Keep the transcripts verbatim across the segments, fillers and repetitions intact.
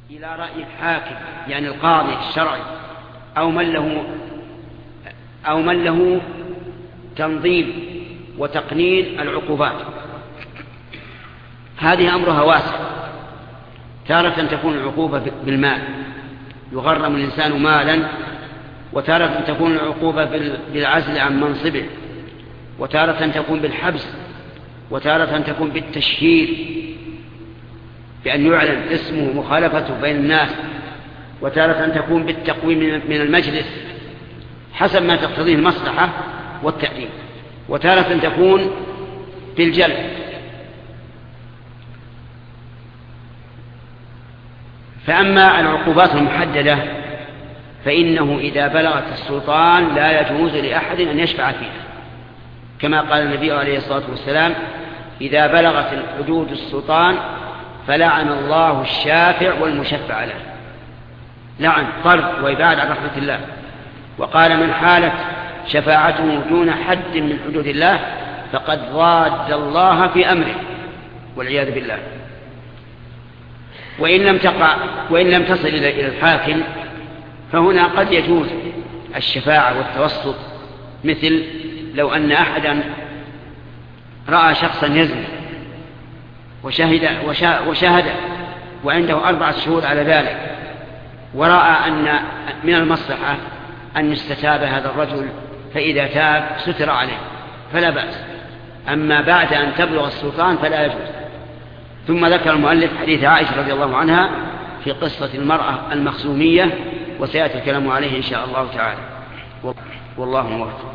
إلى رأي الحاكم يعني القاضي الشرعي أو من له أو من له تنظيم وتقنين العقوبات، هذه أمرها واسع. تارة تكون العقوبة بالمال يغرم الإنسان مالا، وتارة تكون العقوبة بالعزل عن منصبه، وتارة تكون بالحبس، وتارة تكون بالتشهير بأن يعلن اسمه مخالفته بين الناس، وتارة تكون بالتقويم من المجلس حسب ما تقتضيه المصلحة والتأديب، وتارة تكون بالجلد. فأما العقوبات المحددة فإنه إذا بلغت السلطان لا يجوز لأحد أن يشفع فيها، كما قال النبي عليه الصلاة والسلام: إذا بلغت الحدود السلطان فلعن الله الشافع والمشفع له، لعن طرد وإبعاد عن رحمة الله. وقال: من حالت شفاعته دون حد من حدود الله فقد ضاد الله في أمره، والعياذ بالله. وإن لم تقع وإن لم تصل إلى الحاكم فهنا قد يجوز الشفاعة والتوسط، مثل لو أن أحدا رأى شخصا يزني وشهد, وشاهد وعنده أربعة شهور على ذلك، ورأى أن من المصلحة أن يستتاب هذا الرجل، فإذا تاب ستر عليه فلا بأس. أما بعد أن تبلغ السلطان فلا يجوز. ثم ذكر المؤلف حديث عائشة رضي الله عنها في قصة المرأة المخزومية، وسيأتي الكلام عليه إن شاء الله تعالى، والله موفق.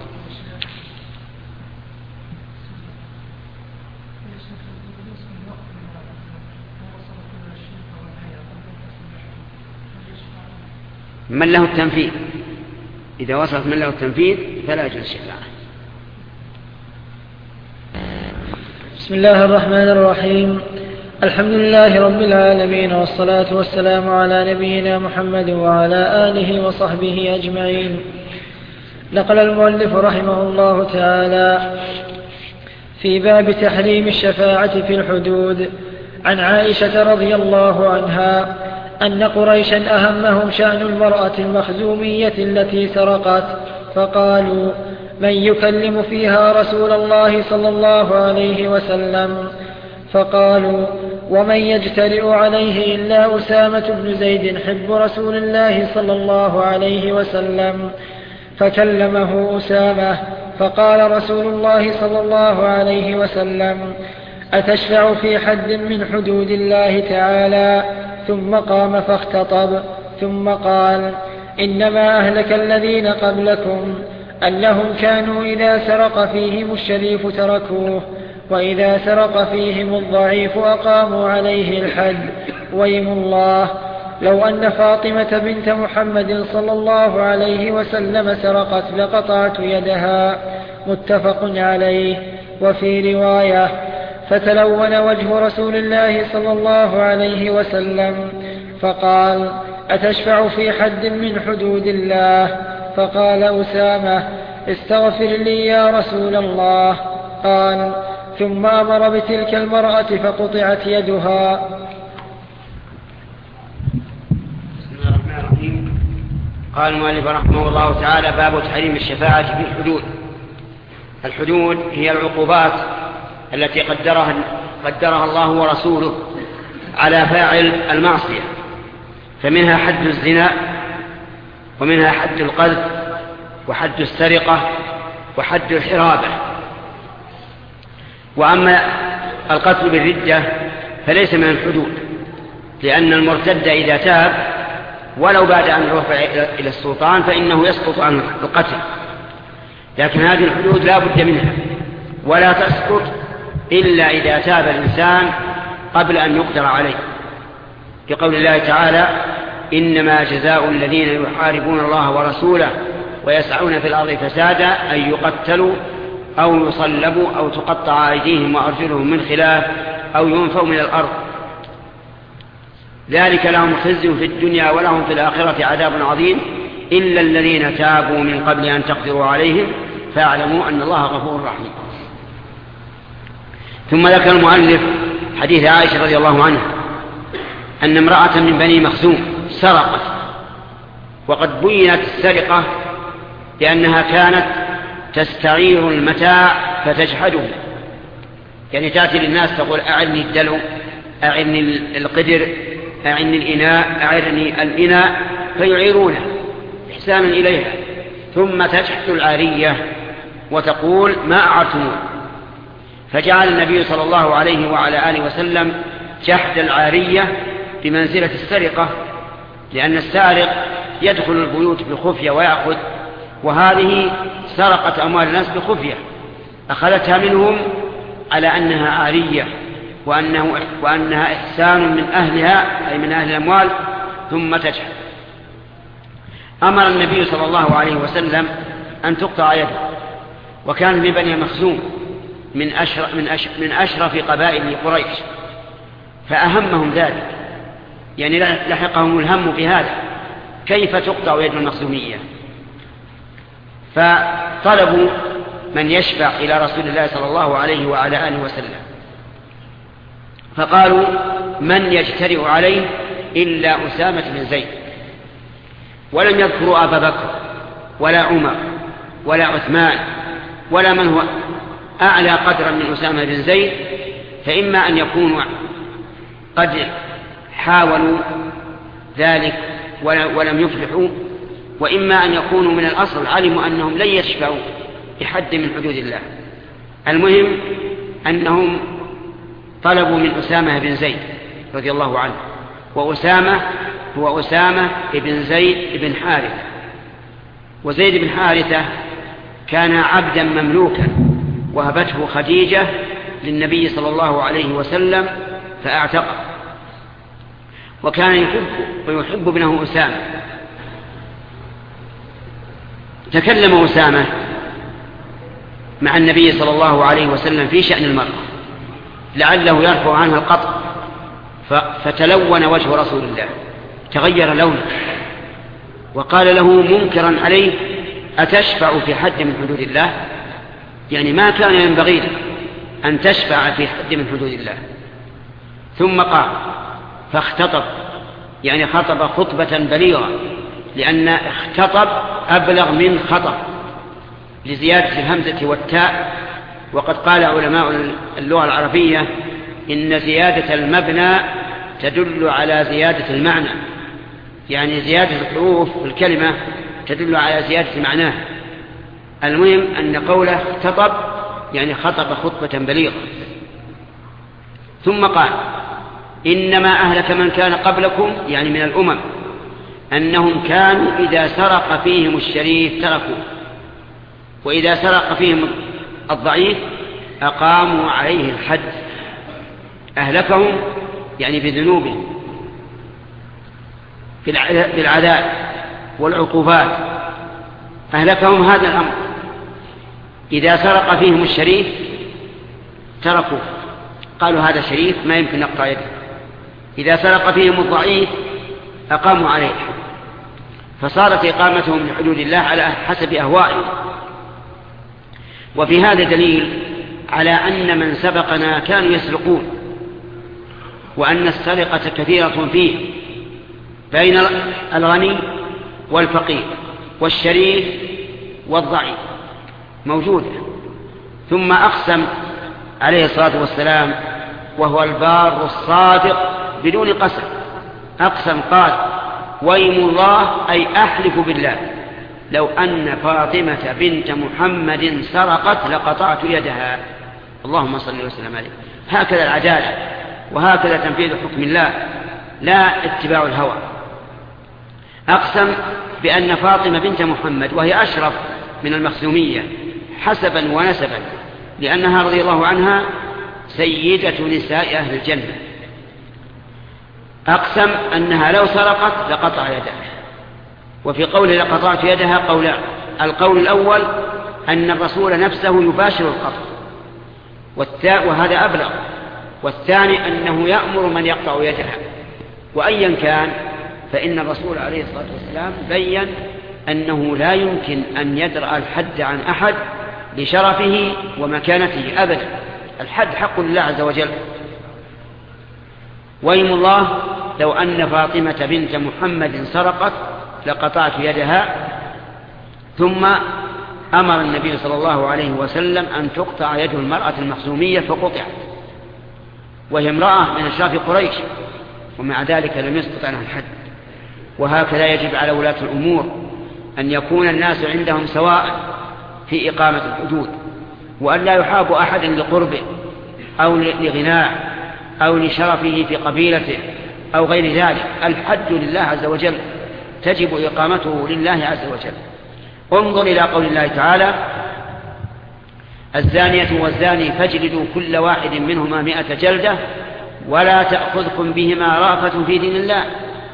من له التنفيذ، إذا وصلت من له التنفيذ فلا يجوز الشفاعة. بسم الله الرحمن الرحيم. الحمد لله رب العالمين، والصلاة والسلام على نبينا محمد وعلى آله وصحبه أجمعين. نقل المؤلف رحمه الله تعالى في باب تحريم الشفاعة في الحدود عن عائشة رضي الله عنها أن قريشا أهمهم شأن المرأة المخزومية التي سرقت، فقالوا: من يكلم فيها رسول الله صلى الله عليه وسلم؟ فقالوا: ومن يجترئ عليه إلا أسامة بن زيد حب رسول الله صلى الله عليه وسلم. فكلمه أسامة، فقال رسول الله صلى الله عليه وسلم: أتشفع في حد من حدود الله تعالى؟ ثم قام فاختطب، ثم قال: إنما أهلك الذين قبلكم أنهم كانوا إذا سرق فيهم الشريف تركوه، وإذا سرق فيهم الضعيف أقاموا عليه الحد. ويم الله لو أن فاطمة بنت محمد صلى الله عليه وسلم سرقت لقطعت يدها. متفق عليه. وفي رواية: فتلون وجه رسول الله صلى الله عليه وسلم فقال: أتشفع في حد من حدود الله؟ فقال أسامة: استغفر لي يا رسول الله. قال: ثم أمر بتلك المرأة فقطعت يدها. بسم الله الرحمن الرحيم. قال المؤلف رحمه الله تعالى: باب تحريم الشفاعة في الحدود. الحدود هي العقوبات التي قدرها, قدرها الله ورسوله على فاعل المعصية، فمنها حد الزنا، ومنها حد القذف، وحد السرقة، وحد الحرابة. وأما القتل بالردة فليس من الحدود، لأن المرتد إذا تاب ولو بعد أن رفع إلى السلطان فإنه يسقط عن القتل، لكن هذه الحدود لا بد منها، ولا تسقط إلا إذا تاب الإنسان قبل أن يقدر عليه، كقول الله تعالى: إنما جزاء الذين يحاربون الله ورسوله ويسعون في الأرض فسادا أن يقتلوا أو يصلبوا أو تقطع أيديهم وأرجلهم من خلاف أو ينفوا من الأرض، ذلك لهم خزي في الدنيا ولهم في الآخرة عذاب عظيم إلا الذين تابوا من قبل أن تقدروا عليهم فاعلموا أن الله غفور رحيم. ثم ذكر المؤلف حديث عائشة رضي الله عنها أن امرأة من بني مخزوم سرقت، وقد بينت السرقة لأنها كانت تستعير المتاع فتجحده، يعني تأتي للناس تقول أعني الدلو، أعني القدر، أعني الإناء، أعني الإناء، فيعيرونه إحسانا إليها، ثم تجحد العارية وتقول ما أعرتموه. فجعل النبي صلى الله عليه وعلى آله وسلم جحد العارية بمنزلة السرقة، لأن السارق يدخل البيوت بخفية ويأخذ، وهذه سرقت أموال الناس بخفية، أخذتها منهم على أنها عارية وأنه وأنها إحسان من أهلها أي من أهل الأموال، ثم تجحد. أمر النبي صلى الله عليه وسلم أن تقطع يده، وكان من بني مخزوم من أشرف, من أشرف, من أشرف قبائل قريش، فأهمهم ذلك، يعني لحقهم الهم في هذا، كيف تقطع يد المخزومية؟ فطلبوا من يشفع إلى رسول الله صلى الله عليه وعلى آله وسلم، فقالوا من يجترئ عليه إلا أسامة بن زيد، ولم يذكروا أبا بكر ولا عمر ولا عثمان ولا من هو أعلى قدرا من أسامة بن زيد، فإما أن يكونوا قد حاولوا ذلك ولم يفلحوا، وإما أن يكونوا من الأصل علموا أنهم لن يشفعوا بحد من حدود الله. المهم أنهم طلبوا من أسامة بن زيد رضي الله عنه، وأسامة هو أسامة بن زيد بن حارثة، وزيد بن حارثة كان عبدا مملوكا وهبته خديجة للنبي صلى الله عليه وسلم فاعتقه، وكان يحب ويحب ابنه أسامة. تكلم أسامة مع النبي صلى الله عليه وسلم في شأن المرأة لعله يرفع عنها القطع، فتلون وجه رسول الله، تغير لونه، وقال له منكرا عليه أتشفع في حد من حدود الله؟ يعني ما كان ينبغي لك أن تشفع في حد من حدود الله. ثم قال فاختطب، يعني خطب خطبة بليغة، لأن اختطب أبلغ من خطب لزيادة الهمزة والتاء. وقد قال علماء اللغة العربية إن زيادة المبنى تدل على زيادة المعنى، يعني زيادة الحروف في الكلمة تدل على زيادة معناه. المهم أن قوله اختطب يعني خطب خطبة بليغة. ثم قال إنما أهلك من كان قبلكم، يعني من الأمم، أنهم كانوا إذا سرق فيهم الشريف تركوه، وإذا سرق فيهم الضعيف أقاموا عليه الحد. أهلكهم يعني بذنوبهم بالعذاب والعقوبات، أهلكهم هذا الأمر. إذا سرق فيهم الشريف تركوه، قالوا هذا شريف ما يمكن نقطع يده. إذا سرق فيهم الضعيف أقاموا عليه الحد، فصارت إقامتهم لحدود الله على حسب أهوائهم. وفي هذا دليل على أن من سبقنا كانوا يسرقون، وأن السرقة كثيرة فيه بين الغني والفقير والشريف والضعيف موجودة. ثم أقسم عليه الصلاة والسلام وهو البار الصادق بدون قسم، أقسم قال ويم الله أي أحلف بالله لو أن فاطمة بنت محمد سرقت لقطعت يدها. اللهم صل وسلم عليه. هكذا العدالة، وهكذا تنفيذ حكم الله، لا اتباع الهوى. أقسم بأن فاطمة بنت محمد وهي أشرف من المخزومية حسبا ونسبا، لأنها رضي الله عنها سيدة نساء أهل الجنة. أقسم أنها لو سرقت لقطع يدها. وفي قوله لقطعت يدها قولان: القول الأول أن الرسول نفسه يباشر القطع، وهذا أبلغ، والثاني أنه يأمر من يقطع يدها. وأيا كان فإن الرسول عليه الصلاة والسلام بيّن أنه لا يمكن أن يدرأ الحد عن أحد لشرفه ومكانته أبدا، الحد حق لله عز وجل. ويم الله لو أن فاطمة بنت محمد سرقت لقطعت يدها. ثم أمر النبي صلى الله عليه وسلم أن تقطع يد المرأة المخزومية فقطعت، وهي امرأة من أشراف قريش، ومع ذلك لم يسقط عنها الحد. وهكذا يجب على ولاة الأمور أن يكون الناس عندهم سواء في إقامة الحدود، وأن لا يحاب أحد لقربه أو لغناه أو لشرفه في قبيلته أو غير ذلك. الحد لله عز وجل، تجب إقامته لله عز وجل. انظر إلى قول الله تعالى: الزانية والزاني فاجلدوا كل واحد منهما مئة جلدة ولا تأخذكم بهما رأفة في دين الله.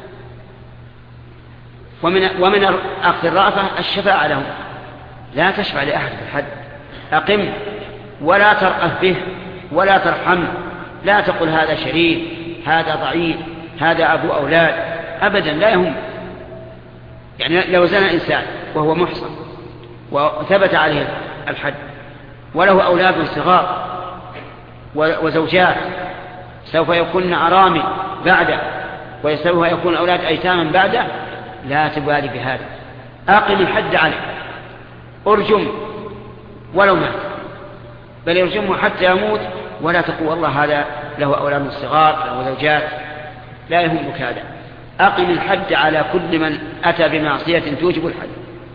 ومن, ومن أخذ الرأفة الشفاعة لهم، لا تشفع لأحد الحد، أقم ولا ترأف به ولا ترحم، لا تقل هذا شريف هذا ضعيف هذا أبو أولاد، أبدا لا يهم. يعني لو زنى إنسان وهو محصن وثبت عليه الحد وله أولاد صغار وزوجات سوف يكون أرامل بعده وسوف يكون أولاد أيتاما بعده، لا تبالي بهذا، أقم الحد عليه، أرجم ولو مات، بل يرجمه حتى يموت، ولا تقول والله هذا له أولاد صغار له زوجات، لا يهمك هذا. أقم الحد على كل من أتى بمعصية توجب الحد.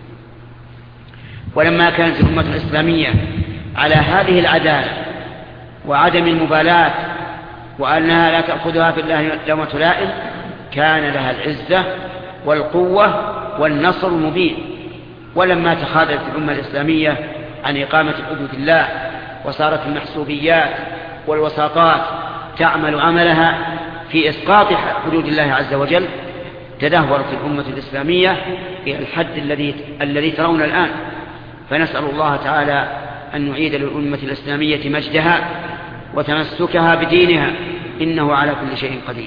ولما كانت الأمة الإسلامية على هذه العدالة وعدم المبالاة وأنها لا تأخذها في الله لومة لائم، كان لها العزة والقوة والنصر المبين. ولما تخاذلت الأمة الإسلامية عن إقامة حدود الله وصارت المحسوبيات والوساطات تعمل عملها في إسقاط حدود الله عز وجل، تدهورت الأمة الإسلامية إلى الحد الذي الذي ترون الآن. فنسأل الله تعالى أن نعيد للأمة الإسلامية مجدها وتمسكها بدينها، إنه على كل شيء قدير.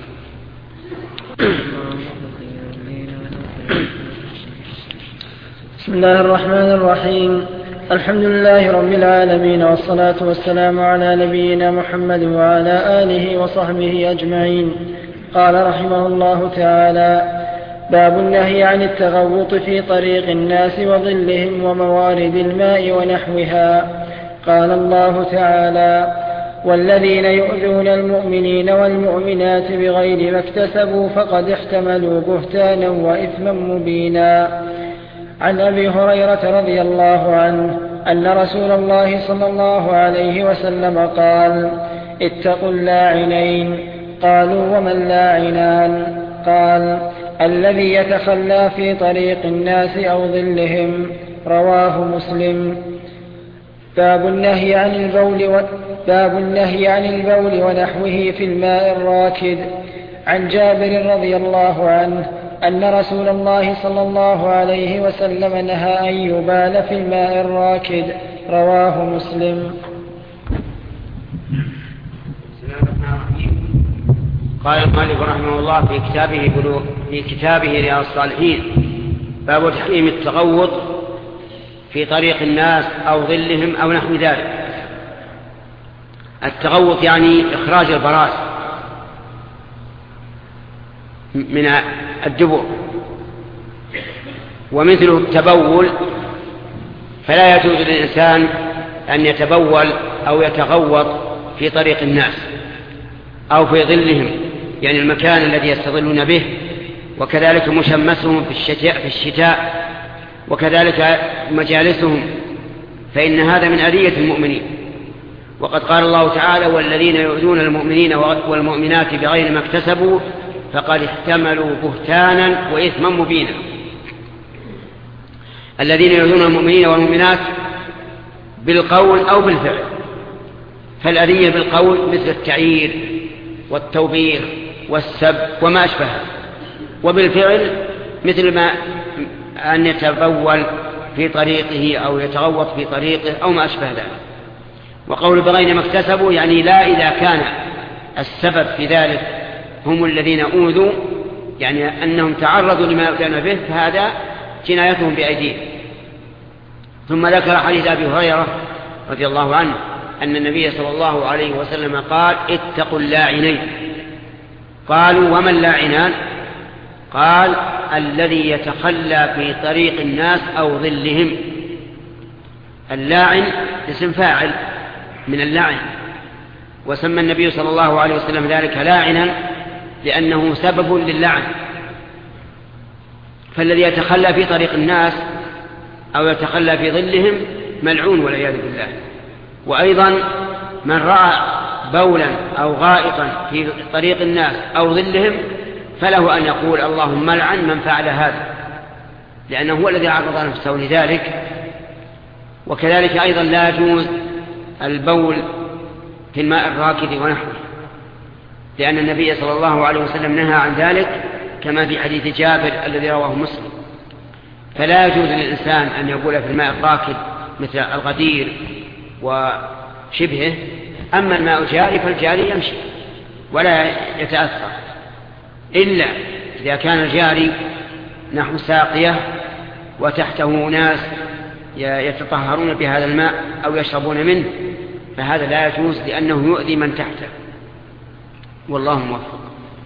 بسم الله الرحمن الرحيم. الحمد لله رب العالمين، والصلاة والسلام على نبينا محمد وعلى آله وصحبه أجمعين. قال رحمه الله تعالى: باب النهي عن التغوط في طريق الناس وظلهم وموارد الماء ونحوها. قال الله تعالى: والذين يؤذون المؤمنين والمؤمنات بغير ما اكتسبوا فقد احتملوا بهتانا وإثما مبينا. عن أبي هريرة رضي الله عنه أن رسول الله صلى الله عليه وسلم قال: اتقوا اللاعنين. قالوا: وما اللاعنان؟ قال: الذي يتخلى في طريق الناس أو ظلهم. رواه مسلم. باب النهي عن البول و... باب النهي عن البول ونحوه في الماء الراكد. عن جابر رضي الله عنه أن رسول الله صلى الله عليه وسلم نهى أن يبال في الماء الراكد. رواه مسلم. قال المؤلف رحمه الله في كتابه بلوغ في كتابه رياض الصالحين: باب تحريم التغوط في طريق الناس أو ظلهم أو نحو ذلك. التغوط يعني إخراج البراز من الدبر، ومثله التبول، فلا يجوز للإنسان أن يتبول أو يتغوط في طريق الناس أو في ظلهم، يعني المكان الذي يستظلون به، وكذلك مشمسهم في الشتاء, في الشتاء وكذلك مجالسهم، فإن هذا من أذية المؤمنين. وقد قال الله تعالى: والذين يؤذون المؤمنين والمؤمنات بغير ما اكتسبوا فقد احتملوا بهتانا وإثما مبينا. الذين يؤذون المؤمنين والمؤمنات بالقول أو بالفعل، فالأذية بالقول مثل التعيير والتوبيخ والسب وما أشبهه، وبالفعل مثل ما أن يتبول في طريقه أو يتغوط في طريقه أو ما أشبه ذلك. وقول بغير ما اكتسبوا يعني لا إذا كان السبب في ذلك هم الذين أوذوا، يعني أنهم تعرضوا لما يؤذون به، فهذا جنايتهم بأيديهم. ثم ذكر حديث أبي هريرة رضي الله عنه أن النبي صلى الله عليه وسلم قال: اتقوا اللاعنين. قالوا وما اللاعنان؟ قال الذي يتخلى في طريق الناس أو ظلهم. اللاعن اسم فاعل من اللعن، وسمى النبي صلى الله عليه وسلم ذلك لاعنا لأنه سبب للعن. فالذي يتخلى في طريق الناس أو يتخلى في ظلهم ملعون والعياذ بالله. وأيضا من رأى بولا أو غائطا في طريق الناس أو ظلهم فله أن يقول اللهم لعن من فعل هذا، لأنه هو الذي عرض نفسه لذلك. وكذلك أيضا لا يجوز البول في الماء الراكد ونحوه، لأن النبي صلى الله عليه وسلم نهى عن ذلك كما في حديث جابر الذي رواه مسلم. فلا يجوز للإنسان أن يبول في الماء الراكد مثل الغدير وشبهه. أما الماء الجاري فالجاري يمشي ولا يتأثر، إلا إذا كان الجاري نحو ساقية وتحته ناس يتطهرون بهذا الماء أو يشربون منه، فهذا لا يجوز لأنه يؤذي من تحته. والله موفق.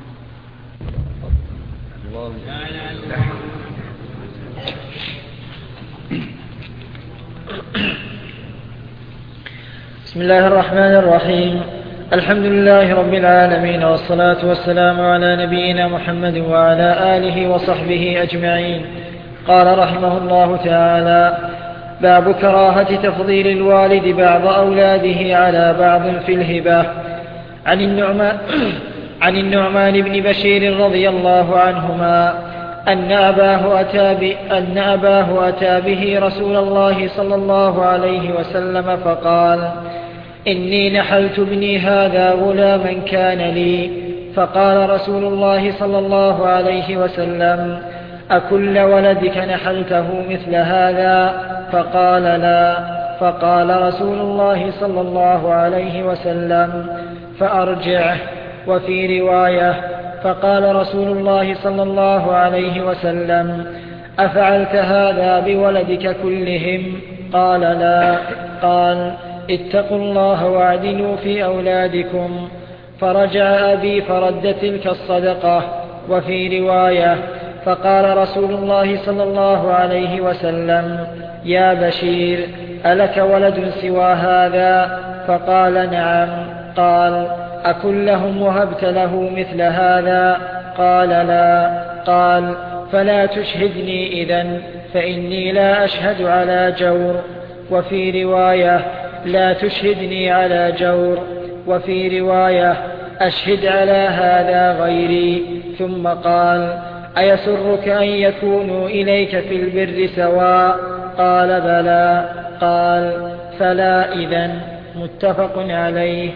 بسم الله الرحمن الرحيم. الحمد لله رب العالمين، والصلاة والسلام على نبينا محمد وعلى آله وصحبه أجمعين. قال رحمه الله تعالى: باب كراهة تفضيل الوالد بعض أولاده على بعض في الهبة. عن النعمان, عن النعمان بن بشير رضي الله عنهما أن أباه أتى, ب... أن أباه أتى به رسول الله صلى الله عليه وسلم فقال: إني نحلت ابني هذا غلاما كان لي. فقال رسول الله صلى الله عليه وسلم: أكل ولدك نحلته مثل هذا؟ فقال: لا. فقال رسول الله صلى الله عليه وسلم: فأرجعه. وفي رواية: فقال رسول الله صلى الله عليه وسلم: أفعلت هذا بولدك كلهم؟ قال: لا. قال: اتقوا الله واعدلوا في أولادكم. فرجع أبي فرد تلك الصدقة. وفي رواية: فقال رسول الله صلى الله عليه وسلم: يا بشير، ألك ولد سوى هذا؟ فقال: نعم. قال: أكلهم وهبت له مثل هذا؟ قال: لا. قال: فلا تشهدني إذن، فإني لا أشهد على جور. وفي رواية: لا تشهدني على جور. وفي رواية: أشهد على هذا غيري. ثم قال: أيسرك أن يكونوا إليك في البر سواء؟ قال: بلى. قال: فلا إذن. متفق عليه.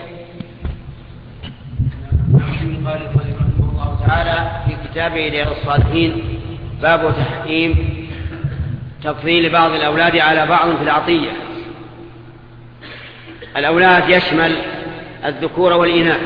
قال رحمه الله تعالى في كتابه رياض الصالحين: باب تحريم تفضيل بعض الأولاد على بعض في العطية. الأولاد يشمل الذكور والإناث،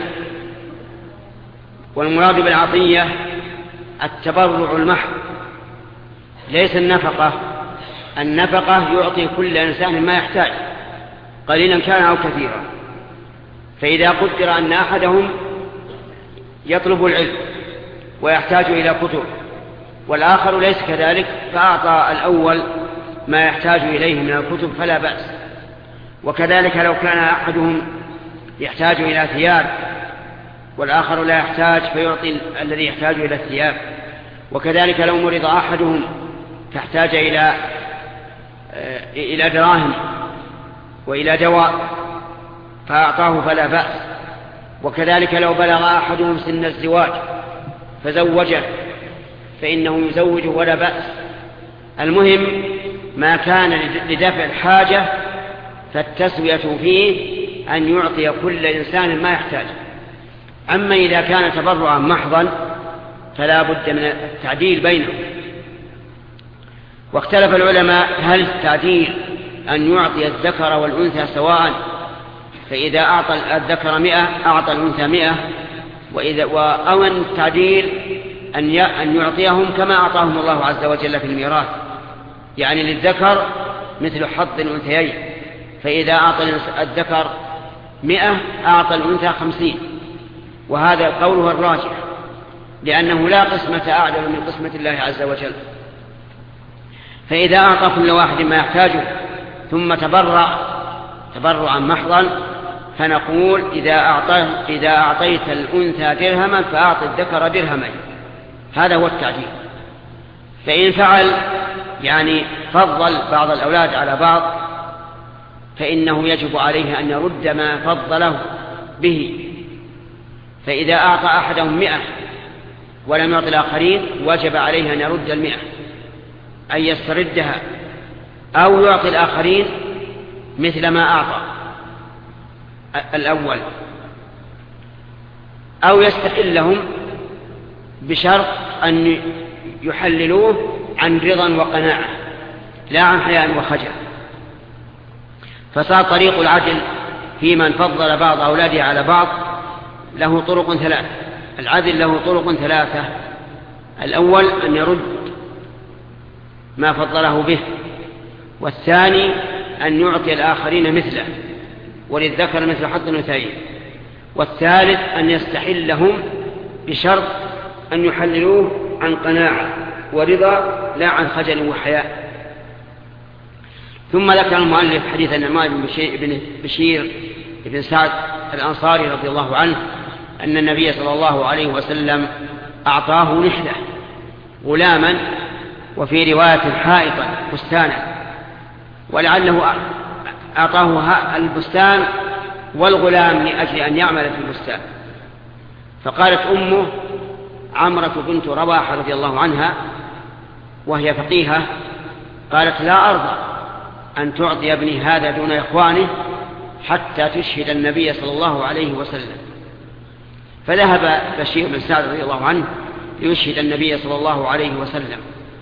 والمراد بالعطية التبرع المحض، ليس النفقة. النفقة يعطي كل إنسان ما يحتاج قليلا كان أو كثيرا. فإذا قدر أن أحدهم يطلب العلم ويحتاج إلى كتب والآخر ليس كذلك، فأعطى الأول ما يحتاج إليه من الكتب فلا بأس. وكذلك لو كان أحدهم يحتاج إلى ثياب والآخر لا يحتاج فيعطي الذي يحتاج إلى الثياب. وكذلك لو مرض أحدهم فاحتاج إلى إلى دراهم وإلى دواء فأعطاه فلا بأس. وكذلك لو بلغ أحدهم سن الزواج فزوجه فإنه يزوجه ولا بأس. المهم ما كان لدفع الحاجة فالتسوية فيه أن يعطي كل إنسان ما يحتاج. أما إذا كان تبرعا محضا فلا بد من التعديل بينهم. واختلف العلماء هل التعديل أن يعطي الذكر والأنثى سواء، فإذا أعطى الذكر مئة أعطى الأنثى مئة، وإذا أو أن التعديل أن يعطيهم كما أعطاهم الله عز وجل في الميراث، يعني للذكر مثل حظ الأنثيين، فإذا أعطى الذكر مئة أعطى الأنثى خمسين. وهذا قوله الراجح، لأنه لا قسمة أعدل من قسمة الله عز وجل. فإذا أعطى كل واحد ما يحتاجه ثم تبرع تبرعا محضا فنقول إذا أعطيت, إذا أعطيت الأنثى درهما فأعطي الذكر درهمين، هذا هو التعديل. فإن فعل يعني فضل بعض الأولاد على بعض فإنه يجب عليه أن يرد ما فضله به. فإذا أعطى أحدهم مئة ولم يعطي الآخرين وجب عليه أن يرد المئة، أن يستردها أو يعطي الآخرين مثل ما أعطى الأول، أو يستحلهم بشرط أن يحللوه عن رضا وقناعة لا عن حياء وخجل. فصار طريق العدل في من فضل بعض أولاده على بعض له طرق ثلاثة. العدل له طرق ثلاثة: الأول أن يرد ما فضله به، والثاني أن يعطي الآخرين مثله وللذكر مثل حظ الأنثيين، والثالث أن يستحلهم بشرط أن يحللوه عن قناعة ورضا لا عن خجل وحياء. ثم ذكر المؤلف حديث النعمان بن بشير بن سعد الأنصاري رضي الله عنه أن النبي صلى الله عليه وسلم أعطاه نحلة غلاما، وفي رواية حائطا بستانا، ولعله أعطاه البستان والغلام لأجل أن يعمل في البستان. فقالت أمه عمرة بنت رواحة رضي الله عنها وهي فقيهة، قالت: لا أرضى أن تعطي ابني هذا دون إخوانه حتى تشهد النبي صلى الله عليه وسلم. فذهب بشير بن سعد رضي الله عنه ليشهد النبي صلى الله عليه وسلم،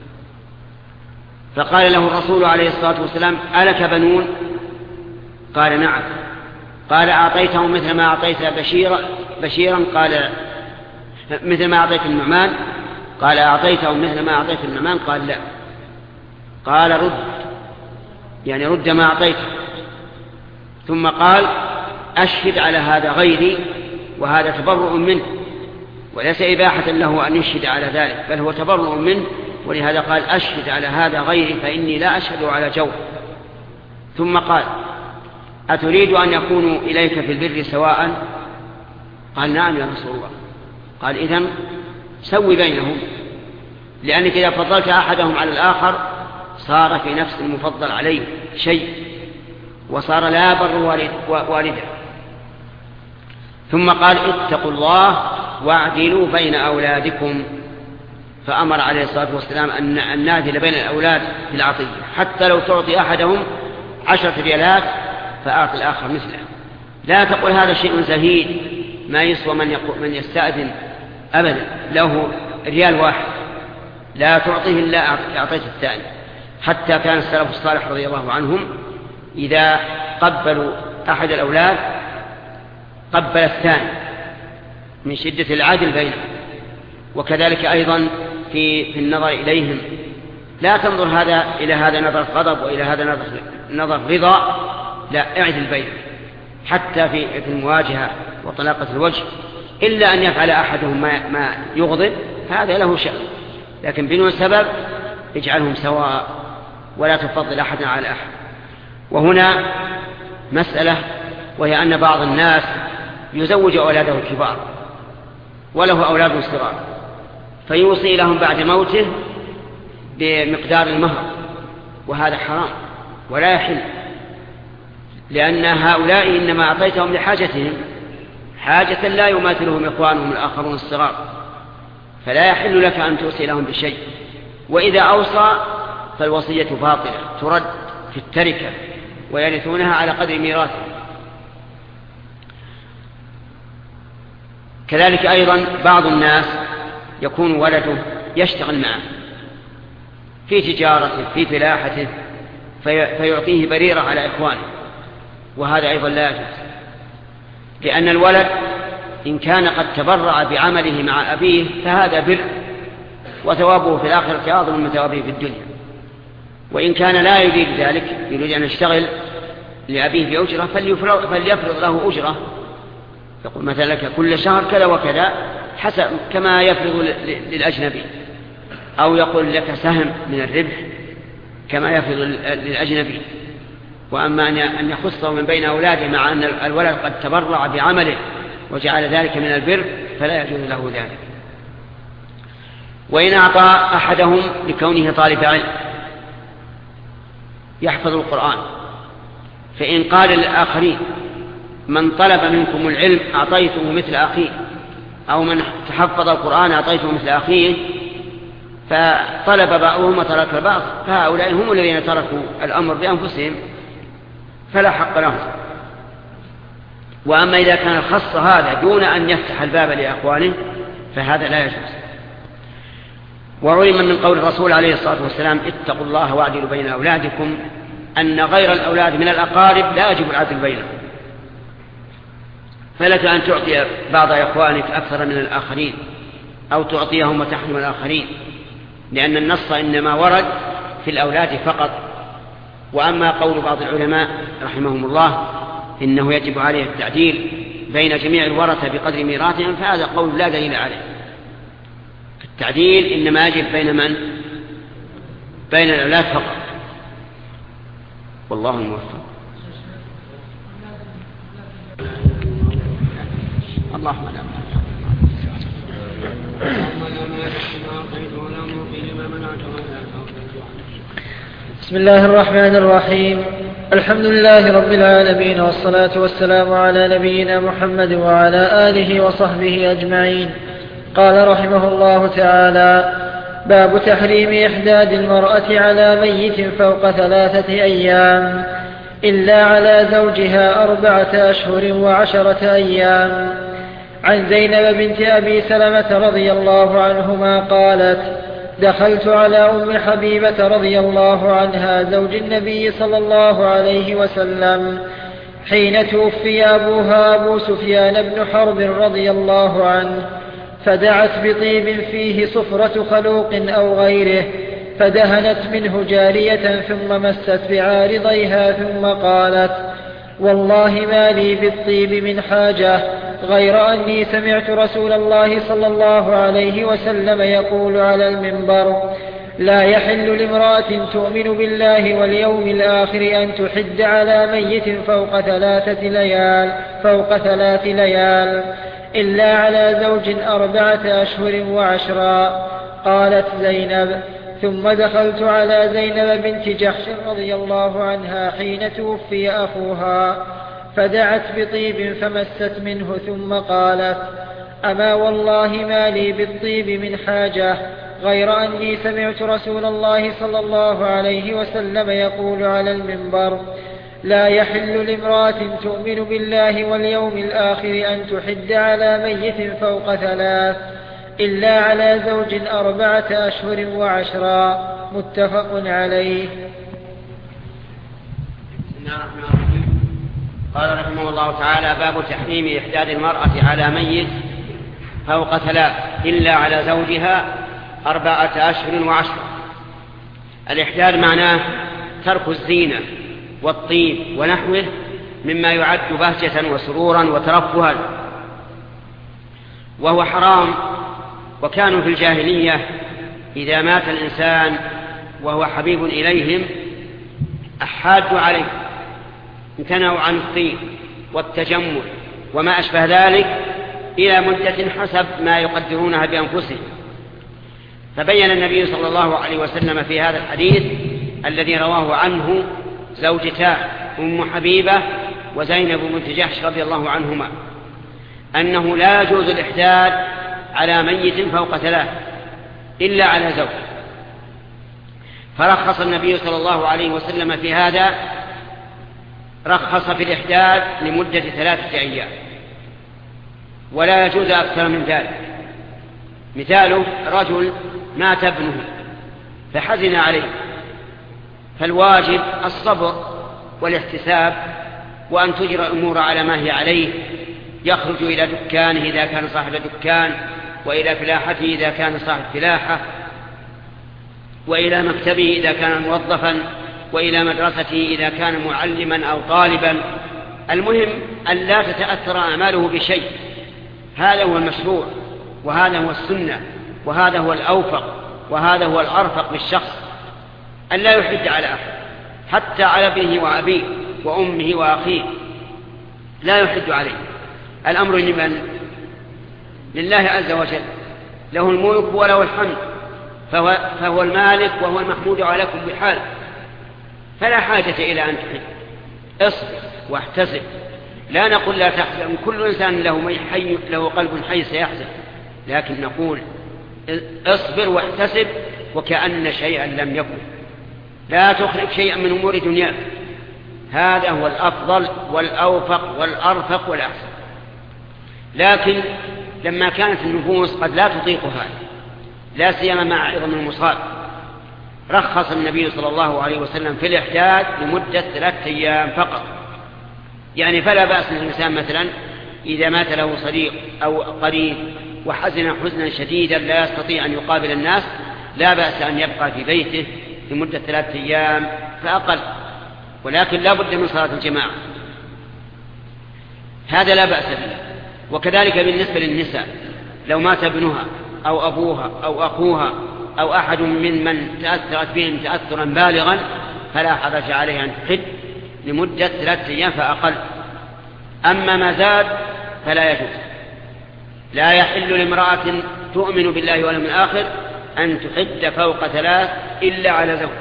فقال له الرسول عليه الصلاة والسلام: ألك بنون؟ قال: نعم. قال: أعطيته مثل ما أعطيت بشيرا بشيرا قال: مثل ما أعطيت النعمان؟ قال: أعطيته مثل ما أعطيت النعمان؟ قال: لا. قال: رد، يعني رد ما أعطيته. ثم قال: أشهد على هذا غيري، وهذا تبرؤ منه، وليس إباحة له أن يشهد على ذلك، بل هو تبرؤ منه، ولهذا قال: أشهد على هذا غيري فإني لا أشهد على جور. ثم قال: أتريد أن يكونوا إليك في البر سواء؟ قال: نعم يا رسول الله. قال: إذن سوي بينهم، لأنك إذا فضلت أحدهم على الآخر صار في نفس المفضل عليه شيء، وصار لا بر والده. ثم قال: اتقوا الله واعدلوا بين أولادكم. فأمر عليه الصلاة والسلام أن نعدل بين الأولاد في العطية، حتى لو تعطي أحدهم عشرة ريالات فأعطي الآخر مثله. لا تقول هذا شيء زهيد ما يسوى من, من يستأذن أبدا له ريال واحد، لا تعطيه إلا أعطيت الثاني. حتى كان السلف الصالح رضي الله عنهم إذا قبلوا أحد الأولاد قبل الثاني من شدة العدل بينهم. وكذلك أيضا في, في النظر إليهم، لا تنظر هذا إلى هذا نظر غضب وإلى هذا نظر, نظر رضا، لا، اعدل بينهم حتى في, في المواجهة وطلاقة الوجه، إلا أن يفعل أحدهم ما, ما يغضب هذا له شأن، لكن بدون سبب اجعلهم سواء ولا تفضل أحدا على أحد. وهنا مسألة، وهي أن بعض الناس يزوج أولاده الكبار وله أولاد صغار، فيوصي لهم بعد موته بمقدار المهر، وهذا حرام ولا يحل، لأن هؤلاء إنما أعطيتهم لحاجتهم، حاجة لا يماثلهم إخوانهم الآخرون الصغار، فلا يحل لك أن توصي لهم بشيء. وإذا أوصى فالوصية باطلة ترد في التركة ويرثونها على قدر ميراثهم. كذلك أيضا بعض الناس يكون ولده يشتغل معه في تجارته في فلاحته فيعطيه بريرة على إخوانه، وهذا أيضا لا يجوز، لأن الولد إن كان قد تبرع بعمله مع أبيه فهذا بر، وثوابه في الآخرة أعظم من ثوابه في الدنيا. وإن كان لا يريد ذلك، يريد أن يشتغل لأبيه بأجرة، فليفرض له أجرة، يقول مثلا لك كل شهر كذا وكذا حسب كما يفرض للأجنبي، أو يقول لك سهم من الربح كما يفرض للأجنبي. وأما أن يخصه من بين أولاده مع أن الولد قد تبرع بعمله وجعل ذلك من البر فلا يجوز له ذلك. وإن أعطى أحدهم لكونه طالب علم يحفظ القرآن، فإن قال للآخرين من طلب منكم العلم أعطيته مثل أخيه، أو من تحفظ القرآن أعطيته مثل أخيه، فطلب بعضهم وترك البعض، فهؤلاء هم الذين تركوا الأمر بأنفسهم فلا حق لهم. وأما إذا كان الخص هذا دون أن يفتح الباب لأخوانه فهذا لا يجوز. وعلم من قول الرسول عليه الصلاة والسلام اتقوا الله واعدلوا بين أولادكم أن غير الأولاد من الأقارب لا يجب العدل بينهم، فلك أن تعطي بعض إخوانك أكثر من الآخرين أو تعطيهم وتحرم الآخرين، لأن النص إنما ورد في الأولاد فقط. وأما قول بعض العلماء رحمهم الله إنه يجب عليه التعديل بين جميع الورثة بقدر ميراثهم فهذا قول لا دليل عليه. التعديل إنما يجب بين من؟ بين الأولاد فقط، والله الموفق. اللهم لا بسم الله الرحمن الرحيم. الحمد لله رب العالمين، والصلاة والسلام على نبينا محمد وعلى آله وصحبه أجمعين. قال رحمه الله تعالى: باب تحريم إحداد المرأة على ميت فوق ثلاثة أيام إلا على زوجها أربعة أشهر وعشرة أيام. عن زينب بنت أبي سلمة رضي الله عنهما قالت: دخلت على أم حبيبة رضي الله عنها زوج النبي صلى الله عليه وسلم حين توفي أبوها أبو سفيان بن حرب رضي الله عنه، فدعت بطيب فيه صفرة خلوق أو غيره، فدهنت منه جارية ثم مست بعارضيها ثم قالت: والله ما لي بالطيب من حاجة غير أني سمعت رسول الله صلى الله عليه وسلم يقول على المنبر: لا يحل لامرأة تؤمن بالله واليوم الآخر أن تحد على ميت فوق ثلاثة ليال فوق ثلاث ليال إلا على زوج أربعة أشهر وعشرا. قالت زينب: ثم دخلت على زينب بنت جحش رضي الله عنها حين توفي أخوها، فدعت بطيب فمست منه ثم قالت: أما والله ما لي بالطيب من حاجة غير أني سمعت رسول الله صلى الله عليه وسلم يقول على المنبر: لا يحل لامرأة تؤمن بالله واليوم الآخر أن تحد على ميت فوق ثلاث إلا على زوج أربعة أشهر وعشرا. متفق عليه. قال رحمه الله تعالى: باب تحريم إحداد المرأة على ميت فوق ثلاث إلا على زوجها أربعة أشهر وعشرة. الإحداد معناه ترك الزينة والطيب ونحوه مما يعد بهجة وسرورا وترفها، وهو حرام. وكانوا في الجاهلية إذا مات الإنسان وهو حبيب إليهم أحادوا عليه، امتنعوا عن الطيب والتجمل وما أشبه ذلك إلى مدة حسب ما يقدرونها بأنفسهم. فبين النبي صلى الله عليه وسلم في هذا الحديث الذي رواه عنه زوجتا أم حبيبة وزينب بنت جحش رضي الله عنهما أنه لا يجوز الإحداد على ميت فوق ثلاث إلا على زوج. فرخص النبي صلى الله عليه وسلم في هذا، رخص في الإحداد لمدة ثلاثة أيام ولا يجوز أكثر من ذلك. مثاله: رجل مات ابنه فحزن عليه، فالواجب الصبر والاحتساب وأن تجرى الأمور على ما هي عليه. يخرج إلى دكانه إذا كان صاحب دكان، وإلى فلاحته إذا كان صاحب فلاحة، وإلى مكتبه إذا كان موظفا، وإلى مدرسته إذا كان معلما أو طالبا. المهم أن لا تتأثر أعماله بشيء، هذا هو المشروع. وهذا هو السنة، وهذا هو الأوفق، وهذا هو الأرفق بالشخص، أن لا يحد على أحد حتى على ابنه وأبيه وأمه وأخيه، لا يحد عليه. الأمر لمن؟ لله عز وجل، له الملك وله الحمد، فهو, فهو المالك وهو المحمود على كل حال، فلا حاجة إلى أن تحد. اصبر واحتسب، لا نقول لا تحزن، كل إنسان له, حي له قلب حي سيحزن، لكن نقول اصبر واحتسب وكأن شيئا لم يكن، لا تخرج شيئا من أمور دنياك. هذا هو الأفضل والأوفق والأرفق والأحسن. لكن لما كانت النفوس قد لا تطيق هذا، لا سيما مع عظم المصاب، رخص النبي صلى الله عليه وسلم في الإحداد لمدة ثلاثة أيام فقط. يعني فلا بأس الإنسان مثلا إذا مات له صديق أو قريب وحزن حزنا شديدا لا يستطيع أن يقابل الناس، لا بأس أن يبقى في بيته لمدة ثلاثة أيام فأقل، ولكن لا بد من صلاة الجماعة، هذا لا بأس به. وكذلك بالنسبة للنساء، لو مات ابنها أو أبوها أو أخوها أو أحد من من تأثرت بهم تأثرا بالغا، فلا حرج عليها أن تحد لمدة ثلاثة أيام فأقل. أما ما زاد فلا يجوز. لا يحل لامرأة تؤمن بالله واليوم الآخر أن تحد فوق ثلاث إلا على زوج.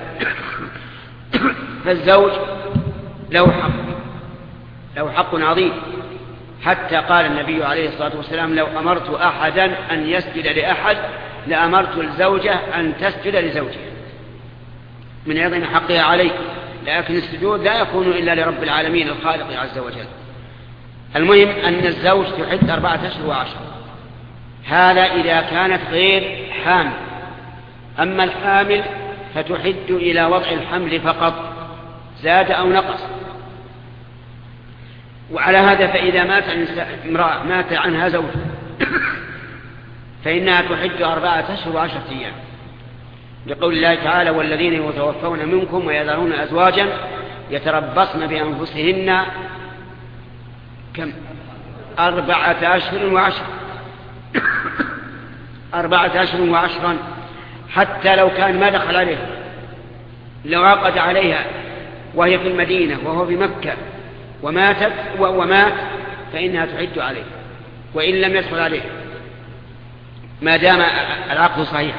فالزوج له حق، له حق عظيم، حتى قال النبي عليه الصلاة والسلام: لو أمرت أحدا أن يسجد لأحد لأمرت الزوجة أن تسجد لزوجها، من عظم حقها عليه. لكن السجود لا يكون إلا لرب العالمين الخالق عز وجل. المهم أن الزوج تحد أربعة أشهر وعشرة، هذا إذا كانت غير حامل. أما الحامل فتحد إلى وضع الحمل فقط، زاد أو نقص. وعلى هذا فإذا مات امرأة مات عنها زوج فإنها تحد أربعة أشهر وعشرة أيام، لقول الله تعالى: والذين يتوفون منكم ويذرون أزواجا يتربصن بأنفسهن كم أربعة أشهر وعشرة أربعة أشهر وعشرا، حتى لو كان ما دخل عليها، لو عقد عليها وهي في المدينة وهو في مكة وماتت ومات فإنها تعد عليه، وإن لم يدخل عليه ما دام العقد صحيحا.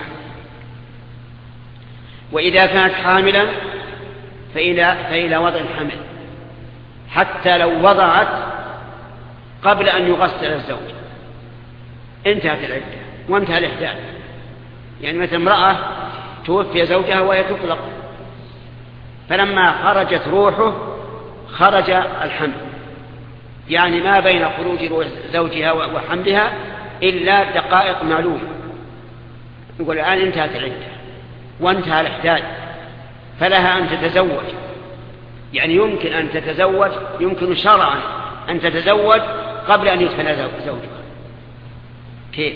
وإذا كانت حاملا فإلى, فإلى وضع الحمل، حتى لو وضعت قبل أن يغسل الزوج انتهت العدة وانتهى الإحداث. يعني مثل امرأة توفي زوجها وهي تطلق، فلما خرجت روحه خرج الحمل، يعني ما بين خروج روح زوجها وحملها إلا دقائق معلومة. يقول الآن انتهت العدة وانتهى الإحداث، فلها أن تتزوج. يعني يمكن أن تتزوج، يمكن شرعا أن تتزوج قبل أن يدخل زوجها. كيف؟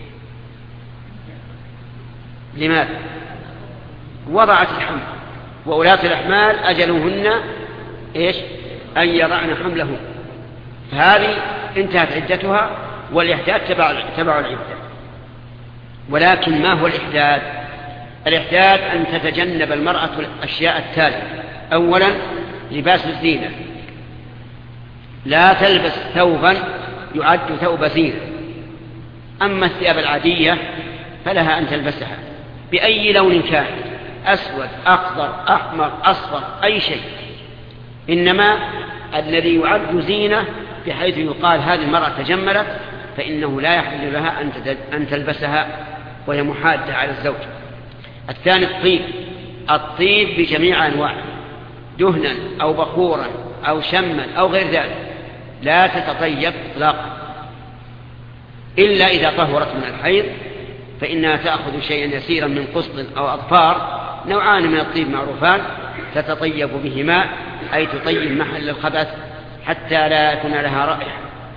لماذا؟ وضعت الحمل، وأولاة الأحمال أجلهن إيش؟ أن يضعن حملهن، فهذه انتهت عدتها والإحداث تبع, تبع العدة. ولكن ما هو الإحداث؟ الإحداث أن تتجنب المرأة الأشياء التالية: أولا لباس الزينة، لا تلبس ثوبا يعد ثوب زينة. أما الثياب العادية فلها أن تلبسها بأي لون كان، أسود أخضر أحمر أصفر أي شيء، إنما الذي يعد زينة بحيث يقال هذه المرأة تجملت فإنه لا يحل لها أن تلبسها وهي محادة على الزوج. الثاني الطيب، الطيب بجميع أنواعه، دهنا أو بخورا أو شما أو غير ذلك، لا تتطيب إطلاقا إلا إذا طهرت من الحيض، فإنها تأخذ شيئا يسيرا من قسط أو أظفار، نوعان من الطيب معروفان، تتطيب بهما، أي تطيب محل الخبث حتى لا يكون لها رائحة.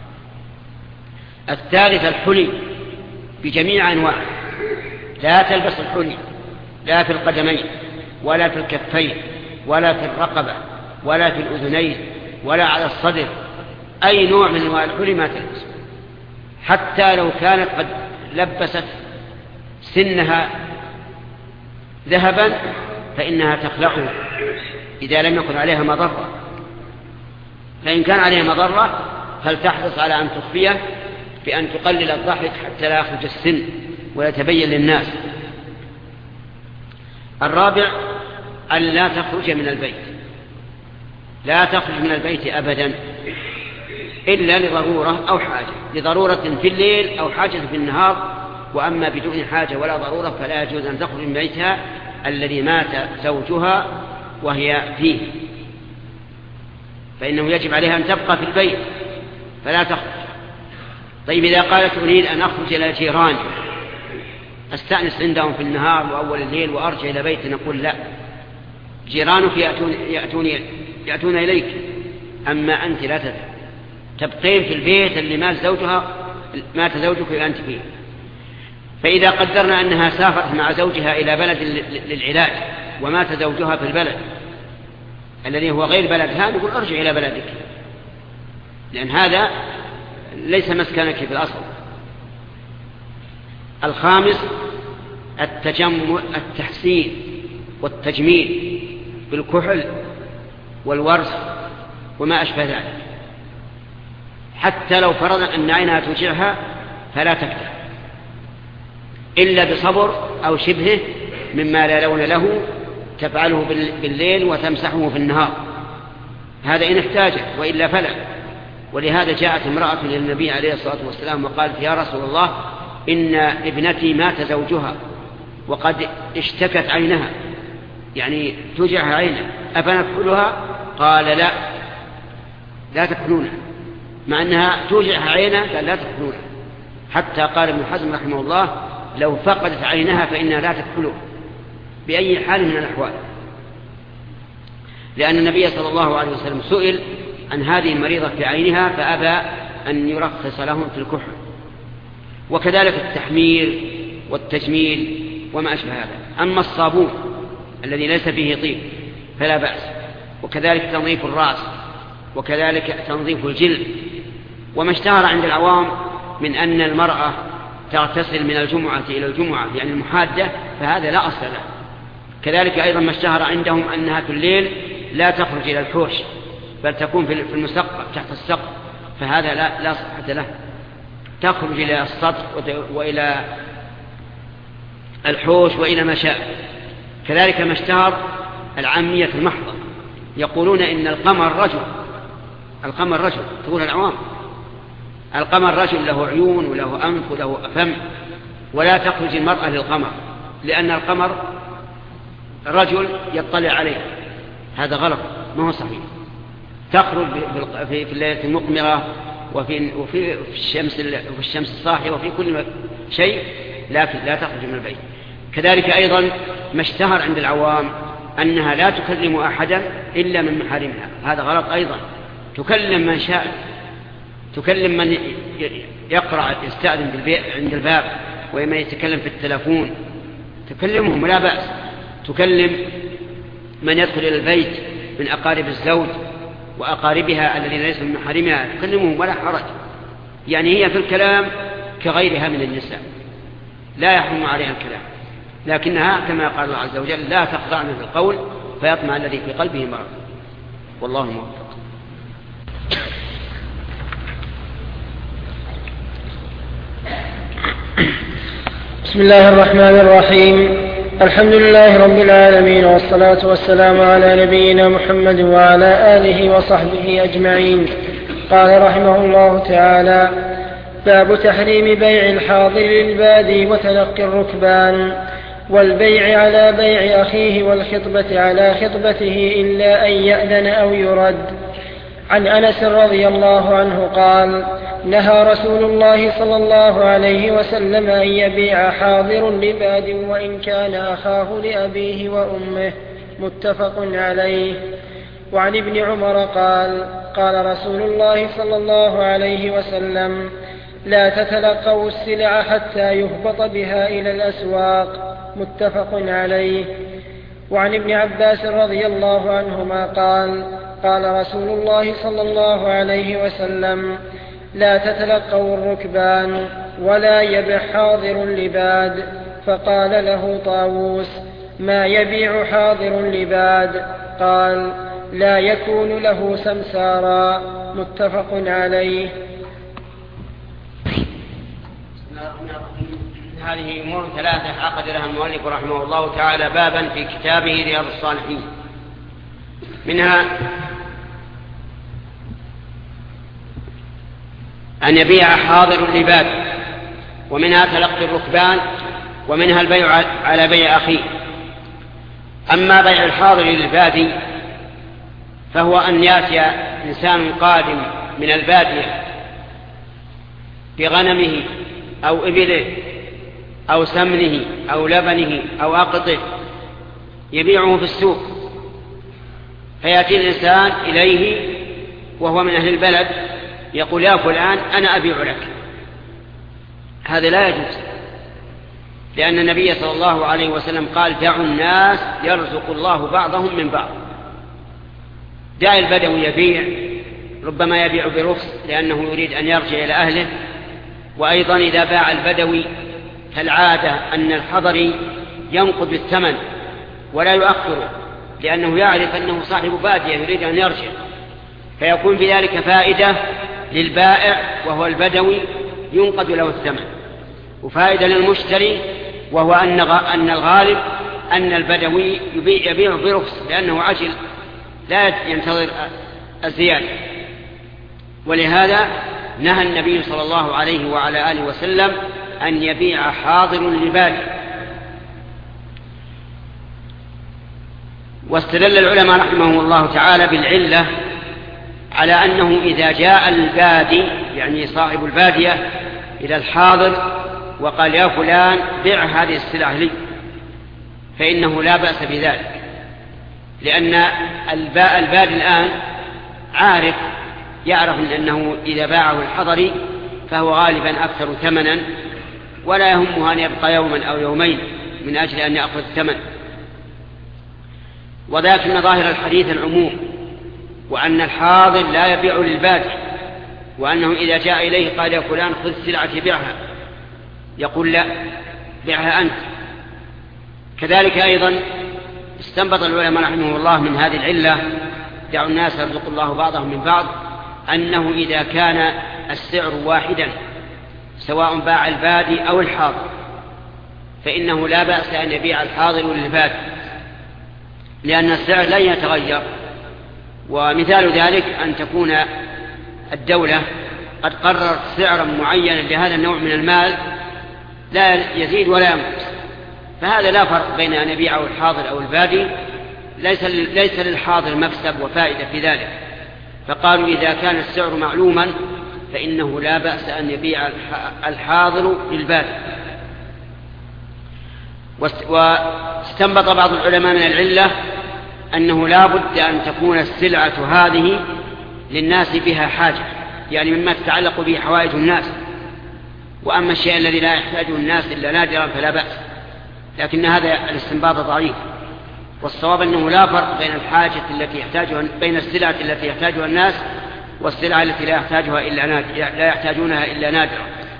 الثالث الحلي بجميع أنواعه، لا تلبس الحلي لا في القدمين ولا في الكفين ولا في الرقبة ولا في الأذنين ولا على الصدر، أي نوع من أنواع الحلي ما تلبس، حتى لو كانت قد لبست سنها ذهبا فإنها تخلعه إذا لم يكن عليها مضرة، فإن كان عليها مضرة فلتحرص على أن تخفيه بأن تقلل الضحك حتى لا يخرج السن ولا يتبين للناس. الرابع أن لا تخرج من البيت، لا تخرج من البيت أبدا إلا لضرورة أو حاجة، لضرورة في الليل أو حاجة في النهار. وأما بدون حاجة ولا ضرورة فلا يجوز أن تخرج من بيتها الذي مات زوجها وهي فيه، فإنه يجب عليها أن تبقى في البيت فلا تخرج. طيب إذا قالت أريد أن أخرج إلى جيراني أستأنس عندهم في النهار وأول الليل وأرجع إلى بيتي، نقول لا، جيرانك يأتون, يأتون, يأتون إليك، أما أنت لا تذهب، تبقين في البيت اللي مات زوجها مات زوجك وأنت فيه. فإذا قدرنا أنها سافرت مع زوجها إلى بلد للعلاج ومات زوجها في البلد الذي هو غير بلدها، نقول أرجع إلى بلدك، لأن هذا ليس مسكنك في الأصل. الخامس التجمل، التحسين والتجميل بالكحل والورس وما أشبه ذلك، حتى لو فرضنا أن عينها توجعها فلا تكتب إلا بصبر أو شبهه مما لا لون له تفعله بالليل وتمسحه في النهار، هذا إن احتاجت، وإلا فلا. ولهذا جاءت امرأة للنبي عليه الصلاة والسلام وقالت يا رسول الله إن ابنتي مات زوجها وقد اشتكت عينها، يعني توجعها عينها، أفنكحلها؟ قال لا، لا تكحلونها، مع أنها توجعها عينها قال لا تكحلونها، حتى قال ابن حزم رحمه الله لو فقدت عينها فإنها لا تكحلها بأي حال من الأحوال، لأن النبي صلى الله عليه وسلم سئل عن هذه المريضة في عينها فأبى أن يرخص لهم في الكحل. وكذلك التحمير والتجميل وما أشبه هذا. أما الصابون الذي ليس فيه طيب فلا بأس، وكذلك تنظيف الرأس، وكذلك تنظيف الجلد. وما اشتهر عند العوام من أن المرأة تغتسل من الجمعة إلى الجمعة يعني المحادة، فهذا لا أصل له. كذلك أيضا ما اشتهر عندهم أنها في الليل لا تخرج إلى الحوش بل تكون في المسقف تحت السقف، فهذا لا, لا صحة له، تخرج إلى السطح وإلى الحوش وإلى ما شاء. كذلك ما اشتهر العامية المحضة، يقولون إن القمر رجل، القمر رجل، تقول العوام القمر رجل له عيون وله أنف وله فم، ولا تخرج المرأة للقمر لأن القمر رجل يطلع عليه، هذا غلط ما هو صحيح. تخرج في الليلة المقمرة وفي, وفي الشمس وفي الشمس الصاحية وفي كل شيء، لكن لا تخرج من البيت. كذلك أيضا ما اشتهر عند العوام أنها لا تكلم أحدا إلا من محارمها، هذا غلط أيضا. تكلم من شاء، تكلم من يقرأ يستأذن عند الباب ومن يتكلم في التلفون تكلمهم لا بأس، تكلم من يدخل إلى البيت من أقارب الزوج وأقاربها الذين ليسوا من محارمها تكلمهم ولا حرج، يعني هي في الكلام كغيرها من النساء لا يحرم عليها الكلام، لكنها كما قال الله عز وجل لا تخضعن في القول فيطمع الذي في قلبه مرض، والله موفق. بسم الله الرحمن الرحيم، الحمد لله رب العالمين، والصلاة والسلام على نبينا محمد وعلى آله وصحبه أجمعين. قال رحمه الله تعالى: باب تحريم بيع الحاضر للبادي وتلقي الركبان، والبيع على بيع أخيه والخطبة على خطبته إلا أن يأذن أو يرد. عن أنس رضي الله عنه قال: نهى رسول الله صلى الله عليه وسلم أن يبيع حاضر لباد وإن كان أخاه لأبيه وأمه، متفق عليه. وعن ابن عمر قال: قال رسول الله صلى الله عليه وسلم: لا تتلقوا السلع حتى يهبط بها إلى الأسواق، متفق عليه. وعن ابن عباس رضي الله عنهما قال: قال رسول الله صلى الله عليه وسلم: لا تتلقوا الركبان، ولا يبع حاضر لباد. فقال له طاووس: ما يبيع حاضر لباد؟ قال: لا يكون له سمسارا. متفق عليه. هذه أمور ثلاثة عقد لها المؤلف رحمه الله تعالى بابا في كتابه رياض الصالحين. منها أن يبيع حاضر لباد، ومنها تلقي الركبان، ومنها البيع على بيع أخيه. أما بيع الحاضر للبادي فهو أن يأتي إنسان قادم من البادية بغنمه أو إبله أو سمنه أو لبنه أو أقطه يبيعه في السوق، فيأتي الإنسان إليه وهو من أهل البلد يقول: يا فلان أنا أبيع لك. هذا لا يجوز، لأن النبي صلى الله عليه وسلم قال: دعوا الناس يرزق الله بعضهم من بعض. دع البدوي يبيع، ربما يبيع برخص لأنه يريد أن يرجع إلى أهله. وأيضا إذا باع البدوي فالعادة أن الحضري ينقض الثمن ولا يؤخره، لأنه يعرف أنه صاحب بادية يريد أن يرجع، فيكون بذلك فائدة للبائع وهو البدوي ينقض له الثمن، وفائدة للمشتري وهو أن الغالب أن البدوي يبيع برخص لأنه عجل لا ينتظر الزيادة. ولهذا نهى النبي صلى الله عليه وعلى آله وسلم أن يبيع حاضر لبادي. واستدل العلماء رحمهم الله تعالى بالعلة على أنه إذا جاء البادي يعني صاحب البادية إلى الحاضر وقال: يا فلان بيع هذه السلعة لي، فإنه لا بأس بذلك، لأن البادي الآن عارف يعرف أنه إذا باعه الحضري فهو غالبا أكثر ثمنا، ولا يهمه أن يبقى يوما أو يومين من أجل أن يأخذ الثمن. ولكن ظاهر الحديث العموم، وأن الحاضر لا يبيع للبادي، وأنه إذا جاء إليه قال: يا فلان خذ السلعة بيعها، يقول: لا، بيعها أنت. كذلك أيضا استنبط العلماء رحمه الله من هذه العلة: دعوا الناس يرزق الله بعضهم من بعض، أنه إذا كان السعر واحدا سواء باع البادي أو الحاضر فإنه لا بأس أن يبيع الحاضر للبادي، لأن السعر لن يتغير. ومثال ذلك أن تكون الدولة قد قررت سعرا معينا لهذا النوع من المال لا يزيد ولا ينقص، فهذا لا فرق بين أن يبيعه الحاضر أو البادي، ليس ليس للحاضر مكسب وفائدة في ذلك. فقالوا: إذا كان السعر معلوما فإنه لا بأس أن يبيع الحاضر للبادي. واستنبط بعض العلماء من العلة أنه لا بد أن تكون السلعة هذه للناس بها حاجة، يعني مما تتعلق به حوائج الناس. وأما الشيء الذي لا يحتاجه الناس إلا نادرا فلا بأس، لكن هذا الاستنباط ضعيف. والصواب أنه لا فرق بين الحاجة التي يحتاجها بين السلعة التي يحتاجها الناس والسلعة التي لا يحتاجها إلا نادر لا يحتاجونها إلا نادرا.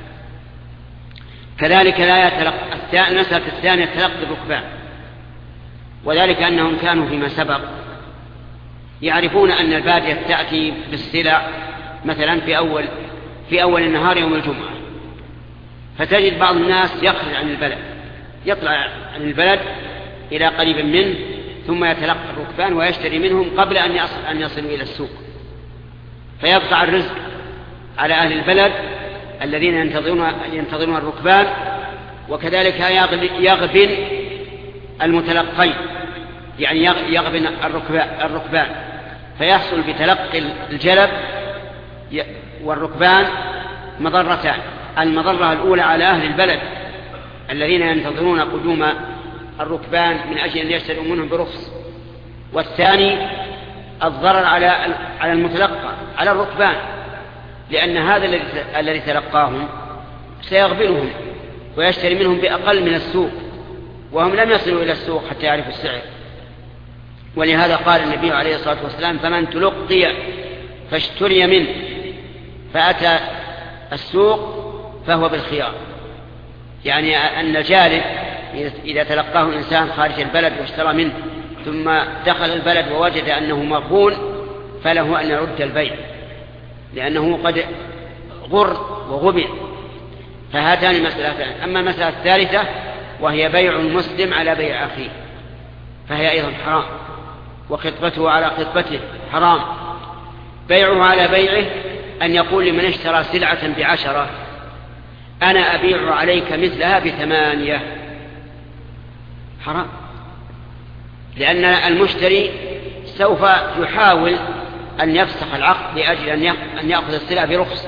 كذلك لا يتلقى المسألة الثانية تلقي الركبان، وذلك أنهم كانوا فيما سبق يعرفون أن البادية تأتي بالسلع مثلا في أول في أول النهار يوم الجمعة، فتجد بعض الناس يخرج عن البلد يطلع عن البلد إلى قريب منه ثم يتلقى الركبان ويشتري منهم قبل أن يصل أن يصلوا إلى السوق، فيبقى الرزق على أهل البلد الذين ينتظرون ينتظرون الركبان. وكذلك يغبن المتلقين، يعني يغبن الركبان، فيحصل بتلقي الجلب والركبان مضرتان: المضرة الأولى على أهل البلد الذين ينتظرون قدوم الركبان من أجل أن يشتروا منهم برخص، والثاني الضرر على على المتلقى على الركبان، لأن هذا الذي تلقاهم سيغبنهم ويشتري منهم بأقل من السوق، وهم لم يصلوا إلى السوق حتى يعرفوا السعر. ولهذا قال النبي عليه الصلاة والسلام: فمن تلقي فاشتري منه، فأتى السوق فهو بالخيار، يعني أن الجالب إذا تلقاه الإنسان خارج البلد واشترى منه ثم دخل البلد ووجد أنه مغبون فله أن يرد البيع لأنه قد غر وغبن. فهاتان مسألتان. أما المسألة الثالثة وهي بيع المسلم على بيع أخيه فهي أيضا حرام، وخطبته على خطبته حرام. بيعه على بيعه أن يقول لمن اشترى سلعة بعشرة أنا أبيع عليك مثلها بثمانية، حرام، لأن المشتري سوف يحاول أن يفسخ العقد لأجل أن يأخذ السلعة برخص.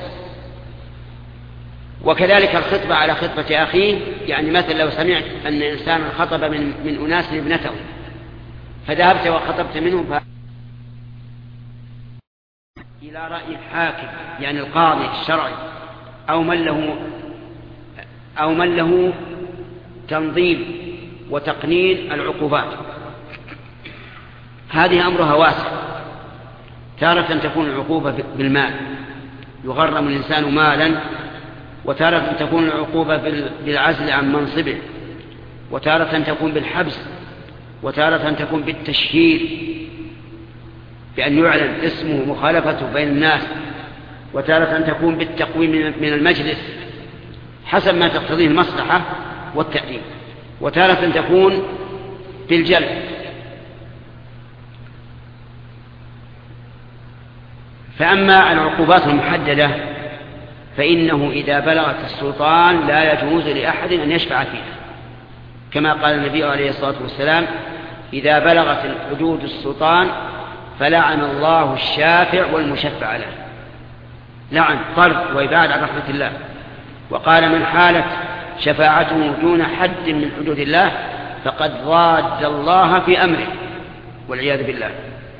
وكذلك الخطبة على خطبة أخيه، يعني مثلا لو سمعت أن إنسان خطب من, من أناس ابنته فذهبت وخطبت منهم ف... إلى رأي الحاكم يعني القاضي الشرعي أو من له أو من له تنظيم وتقنين العقوبات، هذه أمرها واسع. تارة تكون العقوبة بالمال يغرم الإنسان مالا، وتارة تكون العقوبة بالعزل عن منصبه، وتارة تكون بالحبس، وتارة تكون بالتشهير بأن يعلن اسمه مخالفته بين الناس، وتارة تكون بالتقويم من المجلس حسب ما تقتضيه المصلحة والتأديب، وتارة تكون بالجلد. فأما العقوبات المحددة فإنه إذا بلغت السلطان لا يجوز لأحد أن يشفع فيها، كما قال النبي عليه الصلاة والسلام إذا بلغت الحدود السلطان فلعن الله الشافع والمشفع له، لعن طرد وإبعاد عن رحمة الله. وقال من حالت شفاعته دون حد من حدود الله فقد ضاد الله في أمره والعياذ بالله.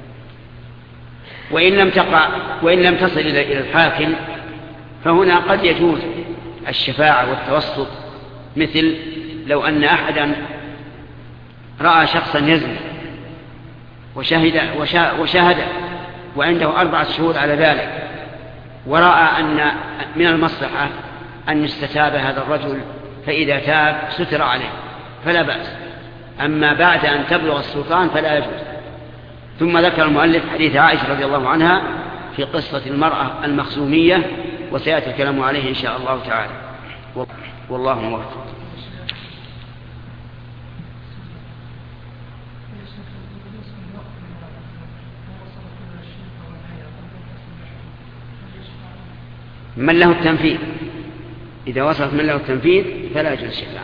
وإن لم تقع وإن لم تصل إلى الحاكم فهنا قد يجوز الشفاعة والتوسط، مثل لو أن أحدا رأى شخصا يزني وشهد, وشاهد وعنده أربعة شهود على ذلك، ورأى أن من المصلحة أن يستتاب هذا الرجل، فإذا تاب ستر عليه فلا بأس. أما بعد أن تبلغ السلطان فلا يجوز. ثم ذكر المؤلف حديث عائشة رضي الله عنها في قصة المرأة المخزومية، وسيأتي الكلام عليه إن شاء الله تعالى، والله موفق. من له التنفيذ، إذا وصلت من له التنفيذ فلا يجوز الشفاعة.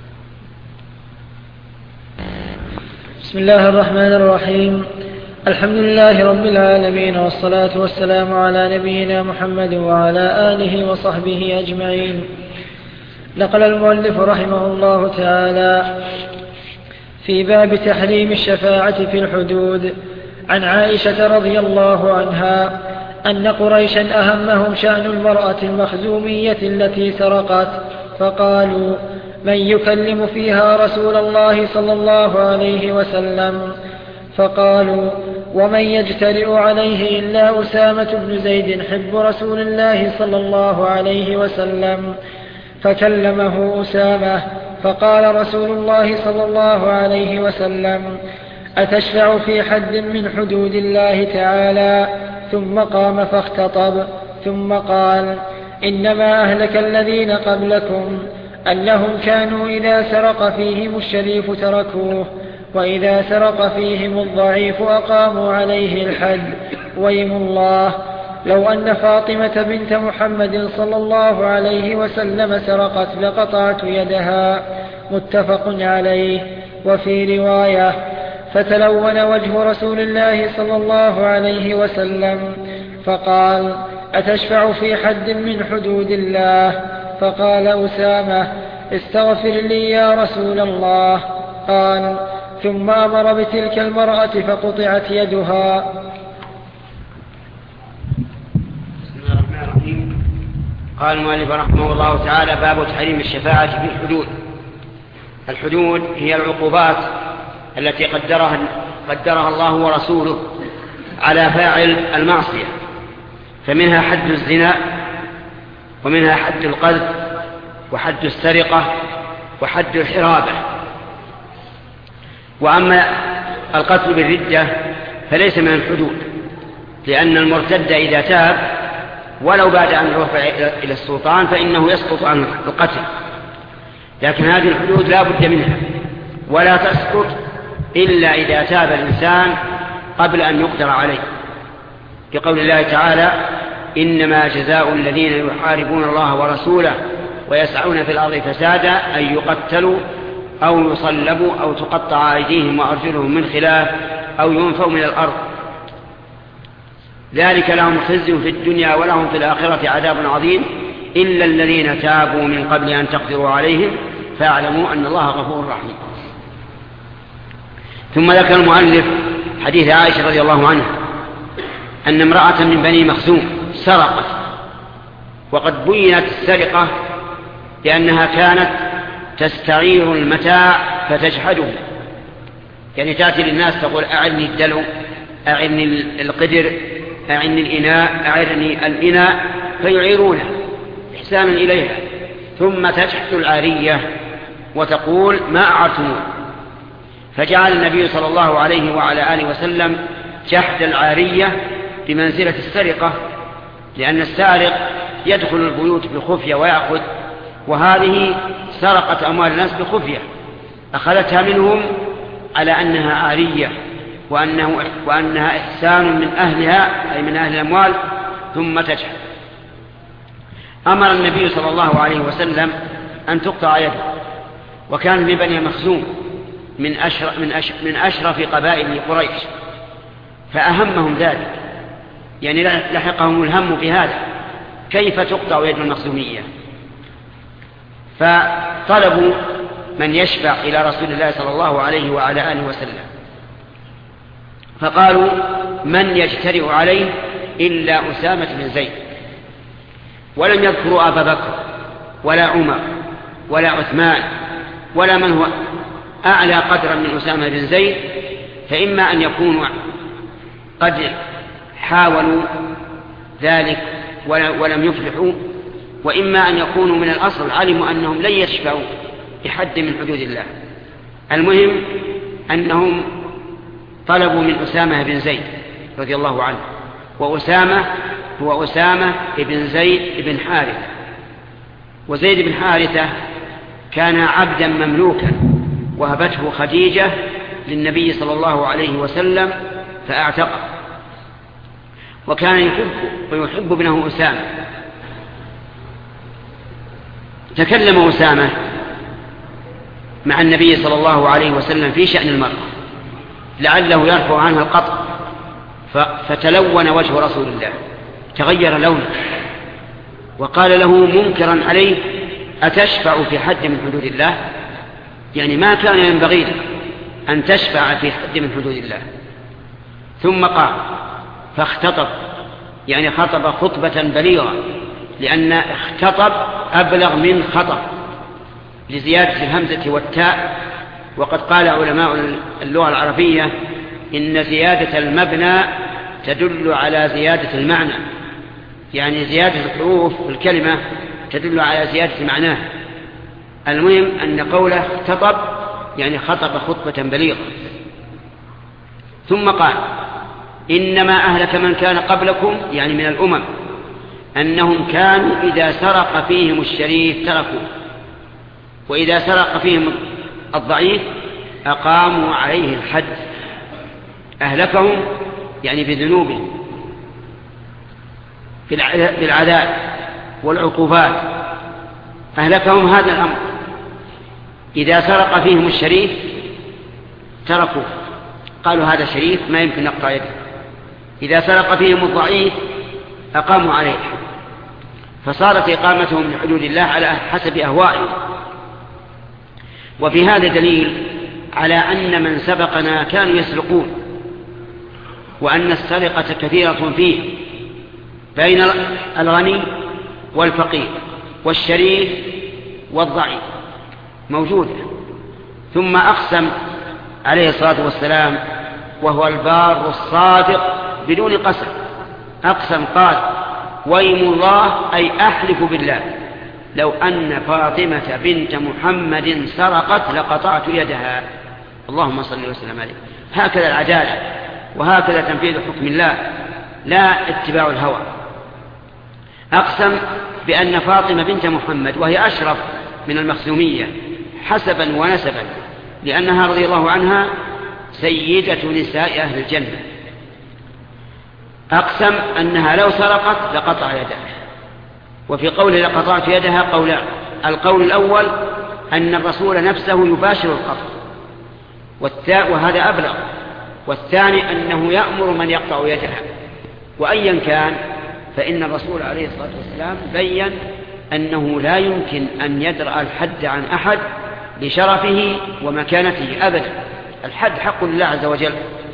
بسم الله الرحمن الرحيم. الحمد لله رب العالمين، والصلاة والسلام على نبينا محمد وعلى آله وصحبه أجمعين. نقل المؤلف رحمه الله تعالى في باب تحريم الشفاعة في الحدود عن عائشة رضي الله عنها أن قريشا أهمهم شأن المرأة المخزومية التي سرقت، فقالوا من يكلم فيها رسول الله صلى الله عليه وسلم؟ فقالوا ومن يجترئ عليه إلا أسامة بن زيد حب رسول الله صلى الله عليه وسلم. فكلمه أسامة فقال رسول الله صلى الله عليه وسلم أتشفع في حد من حدود الله تعالى؟ ثم قام فاختطب، ثم قال إنما أهلك الذين قبلكم أنهم كانوا إذا سرق فيهم الشريف تركوه، وإذا سرق فيهم الضعيف أقاموا عليه الحد. ويم الله لو أن فاطمة بنت محمد صلى الله عليه وسلم سرقت لقطعت يدها. متفق عليه. وفي رواية فتلون وجه رسول الله صلى الله عليه وسلم فقال أتشفع في حد من حدود الله؟ فقال أسامة استغفر لي يا رسول الله. قال ثم أمر بتلك المرأة فقطعت يدها. بسم الله الرحمن الرحيم. قال المؤلف رحمه الله تعالى باب تحريم الشفاعة في الحدود. الحدود هي العقوبات التي قدرها, قدرها الله ورسوله على فاعل المعصية، فمنها حد الزنا، ومنها حد القذف، وحد السرقة وحد الحرابة. وأما القتل بالردة فليس من الحدود، لأن المرتد إذا تاب ولو بعد أن رفع إلى السلطان فإنه يسقط عن القتل، لكن هذه الحدود لا بد منها ولا تسقط إلا إذا تاب الإنسان قبل أن يقدر عليه، كقول الله تعالى: إنما جزاء الذين يحاربون الله ورسوله ويسعون في الأرض فسادا أن يقتلوا أو يصلبوا أو تقطع أيديهم وأرجلهم من خلاف أو ينفوا من الأرض، ذلك لهم خزي في الدنيا ولهم في الآخرة عذاب عظيم إلا الذين تابوا من قبل أن تقدروا عليهم فاعلموا أن الله غفور رحيم. ثم ذكر المؤلف حديث عائشة رضي الله عنها أن امرأة من بني مخزوم سرقت، وقد بينت السرقة لأنها كانت تستعير المتاع فتجحده، يعني تأتي للناس تقول: أعني الدلو، أعني القدر، أعني الإناء، أعني الإناء، فيعيرونها إحسانا إليها، ثم تجحد العارية وتقول: ما أعرتموه. فجعل النبي صلى الله عليه وعلى آله وسلم جحد العارية بمنزلة السرقة، لأن السارق يدخل البيوت بخفية ويأخذ، وهذه سرقت أموال الناس بخفية، أخذتها منهم على أنها عارية وأنه وأنها إحسان من أهلها أي من أهل الأموال، ثم تجحد. أمر النبي صلى الله عليه وسلم أن تقطع يده، وكان من بني مخزوم من أشرف, من أشرف, من أشرف قبائل قريش، فأهمهم ذلك، يعني لحقهم الهم في هذا، كيف تقطع يد المخزومية؟ فطلبوا من يشفع إلى رسول الله صلى الله عليه وعلى آله وسلم، فقالوا: من يجترئ عليه إلا أسامة بن زيد، ولم يذكروا أبا بكر ولا عمر ولا عثمان ولا من هو أعلى قدرا من أسامة بن زيد، فإما أن يكونوا قد حاولوا ذلك ولم يفلحوا، وإما أن يكونوا من الأصل علموا أنهم لن يشفعوا بحد من حدود الله. المهم أنهم طلبوا من أسامة بن زيد رضي الله عنه، وأسامة هو أسامة بن زيد بن حارثة، وزيد بن حارثة كان عبدا مملوكا وهبته خديجة للنبي صلى الله عليه وسلم فاعتقه، وكان يحب ويحب ابنه أسامة. تكلم أسامة مع النبي صلى الله عليه وسلم في شأن المرأة لعله يرفع عنها القطع، فتلون وجه رسول الله، تغير لونه، وقال له منكرا عليه: أتشفع في حد من حدود الله؟ يعني ما كان ينبغي لك أن تشفع في حد من حدود الله. ثم قال فاختطب، يعني خطب خطبة بليغة، لأن اختطب أبلغ من خطب لزيادة الهمزة والتاء. وقد قال علماء اللغة العربية إن زيادة المبنى تدل على زيادة المعنى، يعني زيادة الحروف في الكلمة تدل على زيادة معناه. المهم أن قوله اختطب يعني خطب خطبة بليغة. ثم قال: إنما أهلك من كان قبلكم، يعني من الأمم، أنهم كانوا إذا سرق فيهم الشريف تركوه، وإذا سرق فيهم الضعيف أقاموا عليه الحد. أهلكهم يعني بذنوبهم بالعذاب والعقوبات، أهلكهم هذا الأمر. إذا سرق فيهم الشريف تركوه، قالوا هذا شريف ما يمكن نقطع يده. إذا سرق فيهم الضعيف أقاموا عليه، فصارت إقامتهم لحدود الله على حسب أهوائهم. وفي هذا دليل على أن من سبقنا كانوا يسرقون، وأن السرقة كثيرة فيه بين الغني والفقير والشريف والضعيف موجودة. ثم أقسم عليه الصلاة والسلام وهو البار الصادق بدون قسم، أقسم قال: ويم الله، أي أحلف بالله لو أن فاطمة بنت محمد سرقت لقطعت يدها. اللهم صل وسلم عليه. هكذا العدالة، وهكذا تنفيذ حكم الله، لا اتباع الهوى. أقسم بأن فاطمة بنت محمد وهي أشرف من المخزومية حسبا ونسبا، لأنها رضي الله عنها سيدة نساء أهل الجنة. أقسم أنها لو سرقت لقطع يدها. وفي قوله لقطعت يدها قولان: القول الأول أن الرسول نفسه يباشر القطع، وهذا أبلغ، والثاني أنه يأمر من يقطع يدها. وأيا كان فإن الرسول عليه الصلاة والسلام بيّن أنه لا يمكن أن يدرأ الحد عن أحد لشرفه ومكانته أبدا. الحد حق لله عز وجل.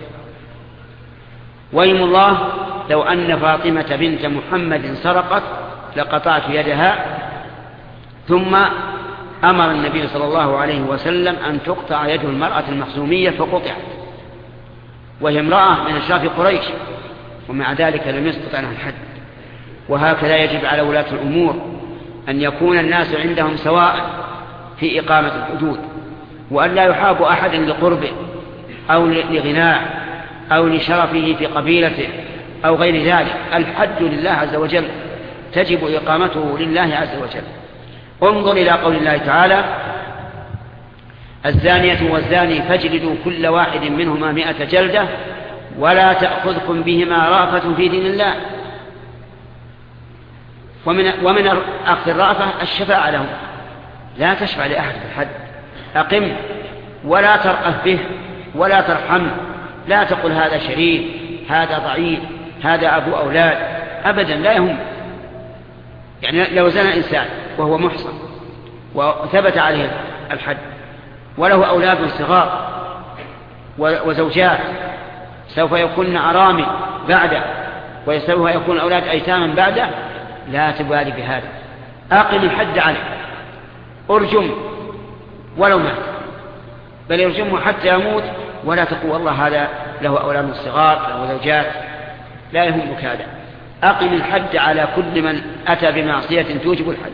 ويم الله لو أن فاطمة بنت محمد سرقت لقطعت يدها. ثم أمر النبي صلى الله عليه وسلم أن تقطع يد المرأة المخزومية فقطعت، وهي امرأة من أشراف قريش، ومع ذلك لم يسقط عنها الحد. وهكذا يجب على ولاة الأمور أن يكون الناس عندهم سواء في إقامة الحدود، وأن لا يحاب أحد لقربه أو لغناه أو لشرفه في قبيلته أو غير ذلك. الحد لله عز وجل، تجب إقامته لله عز وجل. انظر إلى قول الله تعالى: الزانية والزاني فاجلدوا كل واحد منهما مئة جلدة ولا تأخذكم بهما رأفة في دين الله. ومن, ومن أخذ الرأفة الشفاعة لهم، لا تشفع لأحد بالحد. أقم ولا ترأف به ولا ترحم، لا تقل هذا شريف، هذا ضعيف، هذا أبو أولاد، أبدا لا يهم. يعني لو زنى إنسان وهو محصن وثبت عليه الحد وله أولاد صغار وزوجات سوف يكون أرامل بعده وسوف يكون أولاد أيتاما بعده، لا تبالي بهذا. أقم الحد عليه، أرجم ولو مات، بل يرجمه حتى يموت، ولا تقول والله هذا له أولاد صغار له زوجات، لا يهمك هذا. أقم الحد على كل من أتى بمعصية توجب الحد.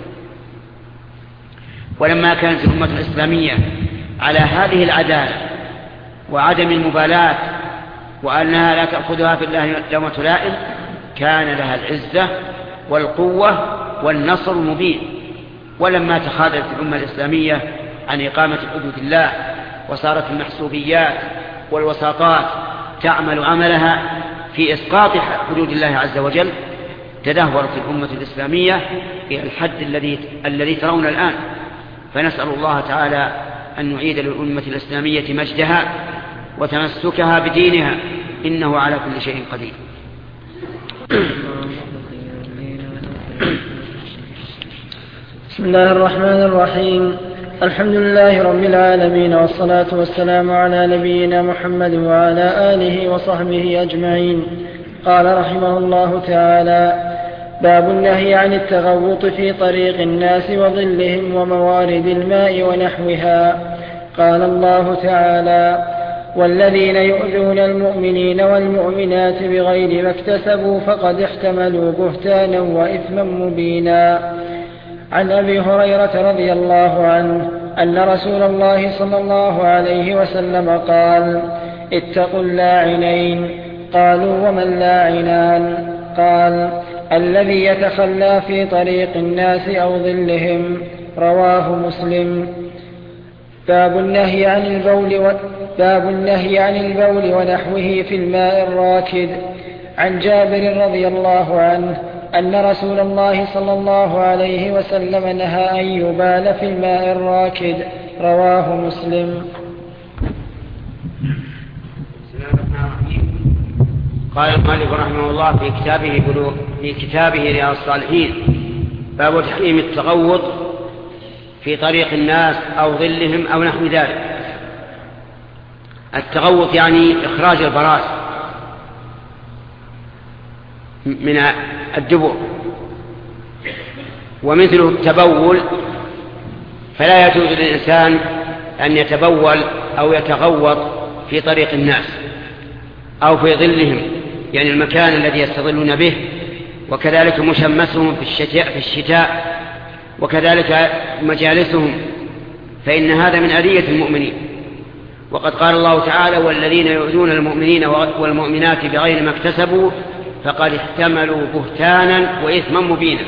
ولما كانت الأمة الإسلامية على هذه العدالة وعدم المبالاة وأنها لا تأخذها في الله لومة لائم، كان لها العزة والقوة والنصر المبين. ولما تخاذلت الأمة الإسلامية عن إقامة حدود الله وصارت المحسوبيات والوساطات تعمل عملها في إسقاط حدود الله عز وجل، تدهورت الأمة الإسلامية إلى الحد الذي الذي ترون الآن. فنسأل الله تعالى أن نعيد للأمة الإسلامية مجدها وتمسكها بدينها، إنه على كل شيء قدير. بسم الله الرحمن الرحيم. الحمد لله رب العالمين، والصلاة والسلام على نبينا محمد وعلى آله وصحبه أجمعين. قال رحمه الله تعالى: باب النهي عن التغوط في طريق الناس وظلهم وموارد الماء ونحوها. قال الله تعالى: والذين يؤذون المؤمنين والمؤمنات بغير ما اكتسبوا فقد احتملوا بهتانا وإثما مبينا. عن أبي هريرة رضي الله عنه أن رسول الله صلى الله عليه وسلم قال: اتقوا اللاعنين. قالوا: وما اللاعنان؟ قال: الذي يتخلى في طريق الناس أو ظلهم. رواه مسلم. باب النهي عن البول و... باب النهي عن البول ونحوه في الماء الراكد. عن جابر رضي الله عنه أن رسول الله صلى الله عليه وسلم نهى أن يبال في الماء الراكد. رواه مسلم. قال المؤلف رحمه الله في كتابه بلوغ في كتابه رياض الصالحين: باب تحريم التغوط في طريق الناس أو ظلهم أو نحو ذلك. التغوط يعني إخراج البراز من الدبر، ومثله التبول، فلا يجوز للإنسان أن يتبول أو يتغوط في طريق الناس أو في ظلهم، يعني المكان الذي يستظلون به، وكذلك مشمسهم في الشتاء, في الشتاء وكذلك مجالسهم، فإن هذا من أذية المؤمنين. وقد قال الله تعالى: والذين يؤذون المؤمنين والمؤمنات بغير ما اكتسبوا فقد احتملوا بهتانا وإثما مبينا.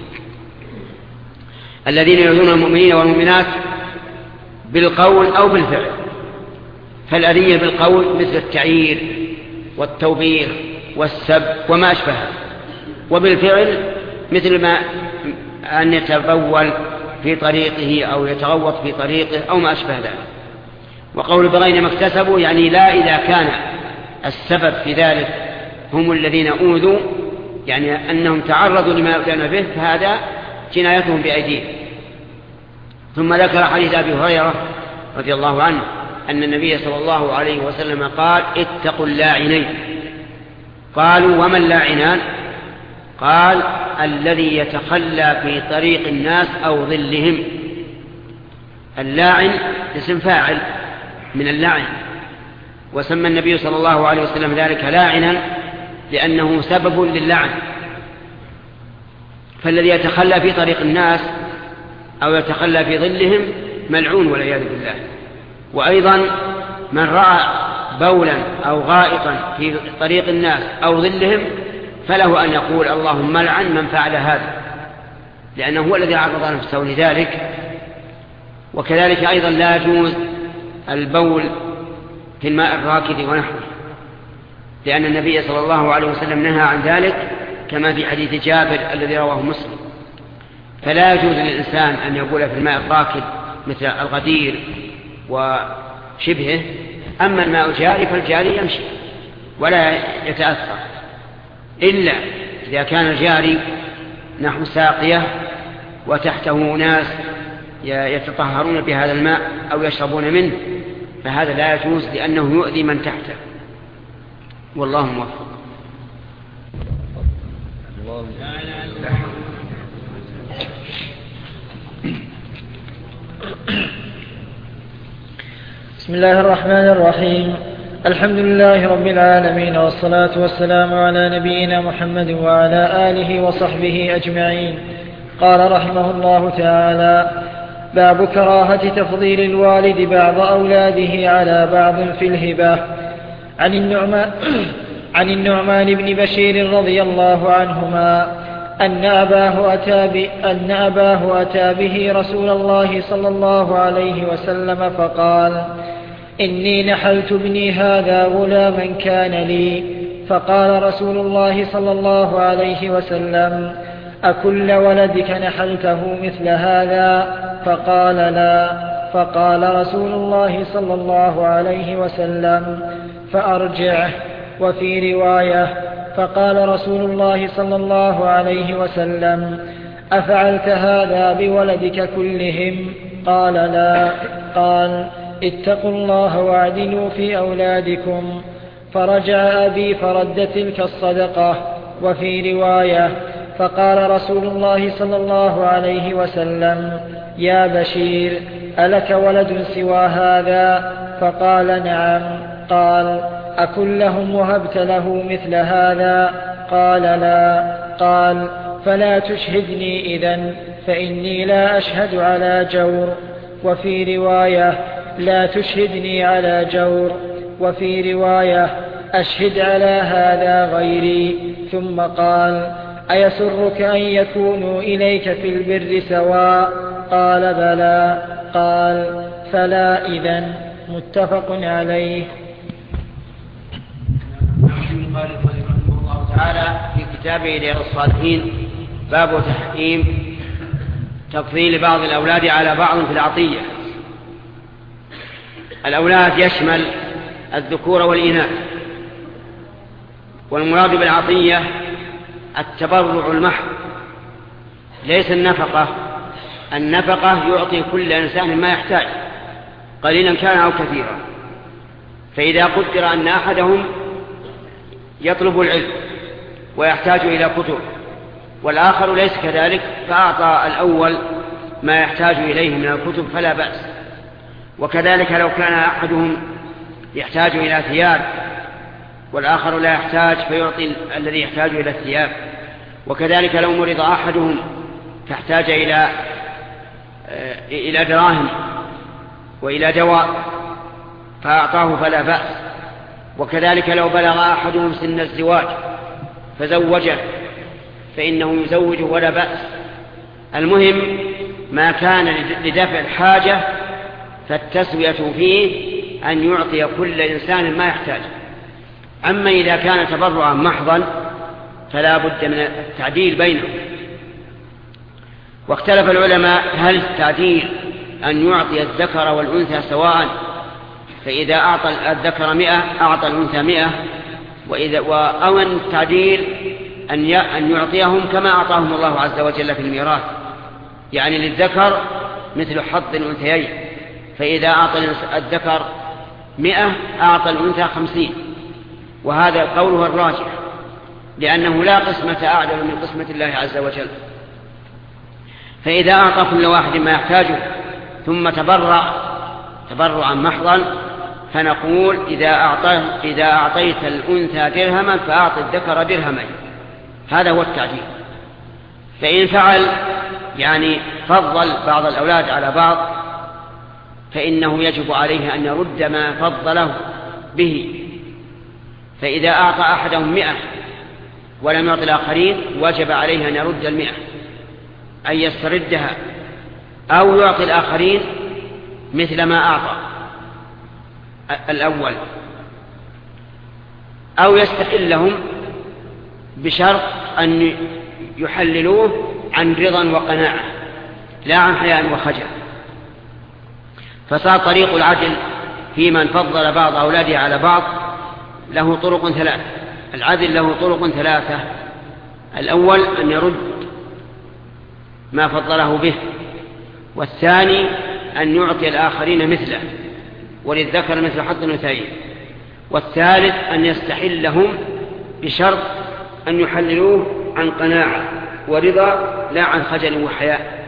الذين يؤذون المؤمنين والمؤمنات بالقول أو بالفعل، فالأذية بالقول مثل التعيير والتوبيخ والسب وما أشبهه، وبالفعل مثل ما أن يتبول في طريقه أو يتغوط في طريقه أو ما أشبه ذلك. وقول بغير ما اكتسبوا يعني لا إذا كان السبب في ذلك هم الذين أوذوا، يعني أنهم تعرضوا لما يؤذون به، فهذا جنايتهم بأيديهم. ثم ذكر حديث أبي هريرة رضي الله عنه أن النبي صلى الله عليه وسلم قال: اتقوا اللاعنين. قالوا: وما اللاعنان؟ قال: الذي يتخلى في طريق الناس أو ظلهم. اللاعن اسم فاعل من اللعن، وسمى النبي صلى الله عليه وسلم ذلك لاعنا لأنه سبب للعن. فالذي يتخلى في طريق الناس أو يتخلى في ظلهم ملعون والعياذ بالله. وأيضا من رأى بولا أو غائطا في طريق الناس أو ظلهم فله أن يقول: اللهم لعن من فعل هذا، لأنه هو الذي عرض نفسه لذلك. وكذلك أيضا لا يجوز البول في الماء الراكد ونحوه، لأن النبي صلى الله عليه وسلم نهى عن ذلك كما في حديث جابر الذي رواه مسلم. فلا يجوز للإنسان أن يبول في الماء الراكد مثل الغدير وشبهه. أما الماء الجاري فالجاري يمشي ولا يتأثر، إلا إذا كان الجاري نحو ساقية وتحته ناس يتطهرون بهذا الماء أو يشربون منه، فهذا لا يجوز لأنه يؤذي من تحته. والله موفق. بسم الله الرحمن الرحيم. الحمد لله رب العالمين، والصلاة والسلام على نبينا محمد وعلى آله وصحبه أجمعين. قال رحمه الله تعالى: باب كراهة تفضيل الوالد بعض أولاده على بعض في الهبة. عن النعمان, عن النعمان بن بشير رضي الله عنهما أن أباه أتى, ب... أن أباه أتى به رسول الله صلى الله عليه وسلم فقال: إني نحلت ابني هذا غلاما كان لي. فقال رسول الله صلى الله عليه وسلم: أكل ولدك نحلته مثل هذا؟ فقال: لا. فقال رسول الله صلى الله عليه وسلم: فأرجعه. وفي رواية: فقال رسول الله صلى الله عليه وسلم: أفعلت هذا بولدك كلهم؟ قال: لا. قال: اتقوا الله واعدلوا في أولادكم. فرجع أبي فرد تلك الصدقة. وفي رواية: فقال رسول الله صلى الله عليه وسلم: يا بشير، ألك ولد سوى هذا؟ فقال: نعم. قال: أكلهم وهبت له مثل هذا؟ قال: لا. قال: فلا تشهدني إذن، فإني لا أشهد على جور. وفي رواية: لا تشهدني على جور. وفي رواية: أشهد على هذا غيري. ثم قال: أيسرك أن يكونوا إليك في البر سواء؟ قال: بلى. قال: فلا إذن. متفق عليه. قال رحمه الله تعالى في كتابه رياض الصالحين: باب تحريم تفضيل بعض الأولاد على بعض في العطية. الأولاد يشمل الذكور والإناث، والمراد بالعطية التبرع المحض، ليس النفقة. النفقة يعطي كل إنسان ما يحتاج قليلا كان أو كثيرا. فإذا قدر أن أحدهم يطلب العلم ويحتاج إلى كتب والآخر ليس كذلك، فأعطى الأول ما يحتاج إليه من الكتب فلا بأس. وكذلك لو كان أحدهم يحتاج إلى ثياب والآخر لا يحتاج فيعطي الذي يحتاج إلى الثياب. وكذلك لو مرض أحدهم فاحتاج إلى إلى دراهم وإلى دواء فأعطاه فلا بأس. وكذلك لو بلغ أحدهم سن الزواج فزوجه فإنه يزوجه ولا بأس. المهم ما كان لدفع الحاجة فالتسوية فيه أن يعطي كل إنسان ما يحتاج. أما إذا كان تبرعا محضا فلا بد من التعديل بينهم. واختلف العلماء هل التعديل أن يعطي الذكر والأنثى سواء، فإذا أعطى الذكر مئة أعطى الأنثى مئة، وإذا أو أن التعديل أن يعطيهم كما أعطاهم الله عز وجل في الميراث، يعني للذكر مثل حظ الأنثيين، فإذا أعطى الذكر مئة أعطى الأنثى خمسين. وهذا قوله الراجح لأنه لا قسمة أعدل من قسمة الله عز وجل. فإذا أعطى كل واحد ما يحتاجه ثم تبرع تبرعا محضا فنقول إذا, إذا أعطيت الأنثى درهما فأعطي الذكر درهمين. هذا هو التعديل. فإن فعل يعني فضل بعض الأولاد على بعض فإنه يجب عليه أن يرد ما فضله به. فإذا أعطى أحدهم مئة ولم يعطي الآخرين وجب عليه أن يرد المئة، أن يستردها أو يعطي الآخرين مثل ما أعطى الأول، أو يستحلهم بشرط أن يحللوه عن رضا وقناعة لا عن حياء وخجل. فصار طريق العدل في من فضل بعض أولاده على بعض له طرق ثلاثة. العدل له طرق ثلاثة: الأول أن يرد ما فضله به، والثاني أن يعطي الآخرين مثله وللذكر مثل حظ الأنثيين، والثالث أن يستحلهم بشرط أن يحللوه عن قناعة ورضا لا عن خجل وحياء.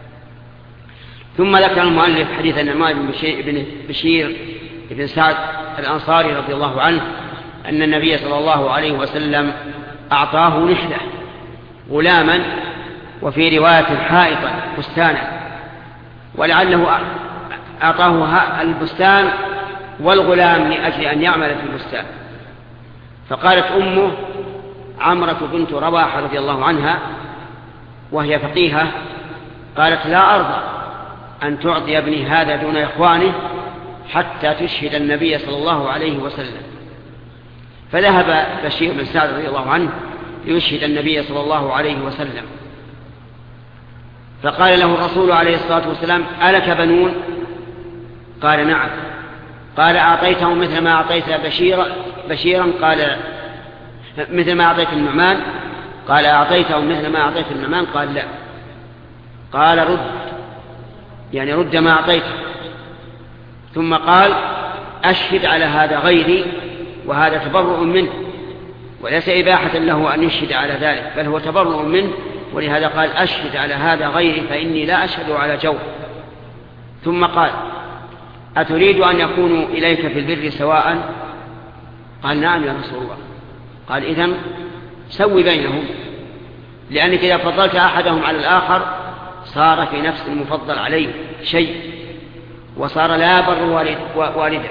ثم ذكر المؤلف حديث النعمان بن بشير بن سعد الأنصاري رضي الله عنه أن النبي صلى الله عليه وسلم أعطاه نحلة غلاما، وفي رواية حائطا بستانا، ولعله أعطاه البستان والغلام لأجل أن يعمل في البستان. فقالت أمه عمرة بنت رواحة رضي الله عنها وهي فقيهة قالت: لا أرضى أن تعطي ابني هذا دون إخوانه حتى تشهد النبي صلى الله عليه وسلم. فذهب بشير بن سعد رضي الله عنه ليشهد النبي صلى الله عليه وسلم، فقال له الرسول عليه الصلاة والسلام: ألك بنون؟ قال: نعم. قال: أعطيته مثل ما أعطيت بشيرا بشيرا قال: مثل ما أعطيت النعمان؟ قال: أعطيته مثل ما أعطيت النعمان؟ قال: لا. قال: رد، يعني رد ما أعطيته. ثم قال: أشهد على هذا غيري، وهذا تبرؤ منه، وليس إباحة له أن يشهد على ذلك، بل هو تبرؤ منه، ولهذا قال: أشهد على هذا غيري فإني لا أشهد على جور. ثم قال: أتريد أن يكونوا إليك في البر سواء؟ قال: نعم يا رسول الله. قال: إذن سوي بينهم، لأنك إذا فضلت أحدهم على الآخر صار في نفس المفضل عليه شيء، وصار لا بر والده.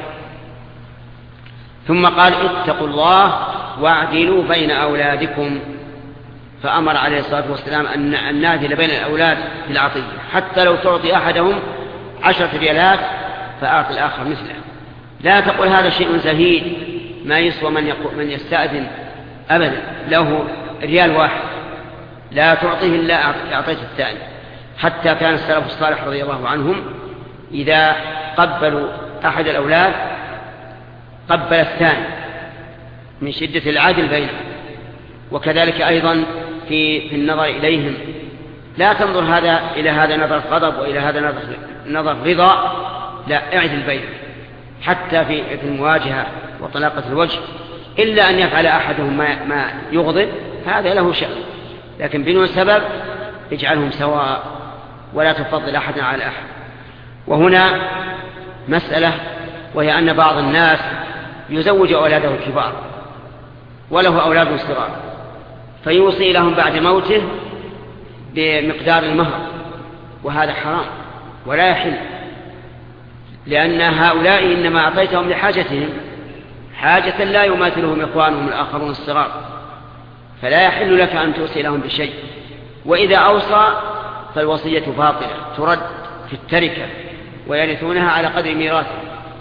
ثم قال: اتقوا الله واعدلوا بين أولادكم. فأمر عليه الصلاة والسلام أن نعدل بين الأولاد في العطية، حتى لو تعطي أحدهم عشرة ريالات فأعطي الآخر مثله. لا تقول هذا شيء زهيد ما يسوى من, من يستأذن أبدا له ريال واحد، لا تعطيه إلا أعطيت الثاني. حتى كان السلف الصالح رضي الله عنهم إذا قبلوا أحد الأولاد قبل الثاني من شدة العدل بينهم. وكذلك أيضا في, في النظر إليهم، لا تنظر هذا إلى هذا نظر غضب وإلى هذا نظر, نظر رضا، لا، اعدل بينهم حتى في, في المواجهة وطلاقة الوجه، إلا أن يفعل أحدهم ما, ما يغضب هذا له شأن، لكن بدون سبب اجعلهم سواء ولا تفضل أحدا على أحد. وهنا مسألة، وهي أن بعض الناس يزوج أولاده الكبار وله أولاد صغار، فيوصي لهم بعد موته بمقدار المهر، وهذا حرام، ولا يحل، لأن هؤلاء إنما أعطيتهم لحاجتهم، حاجة لا يماثلهم إخوانهم الآخرون الصغار، فلا يحل لك أن توصي لهم بشيء. وإذا أوصى فالوصية باطلة ترد في التركة ويرثونها على قدر ميراثهم.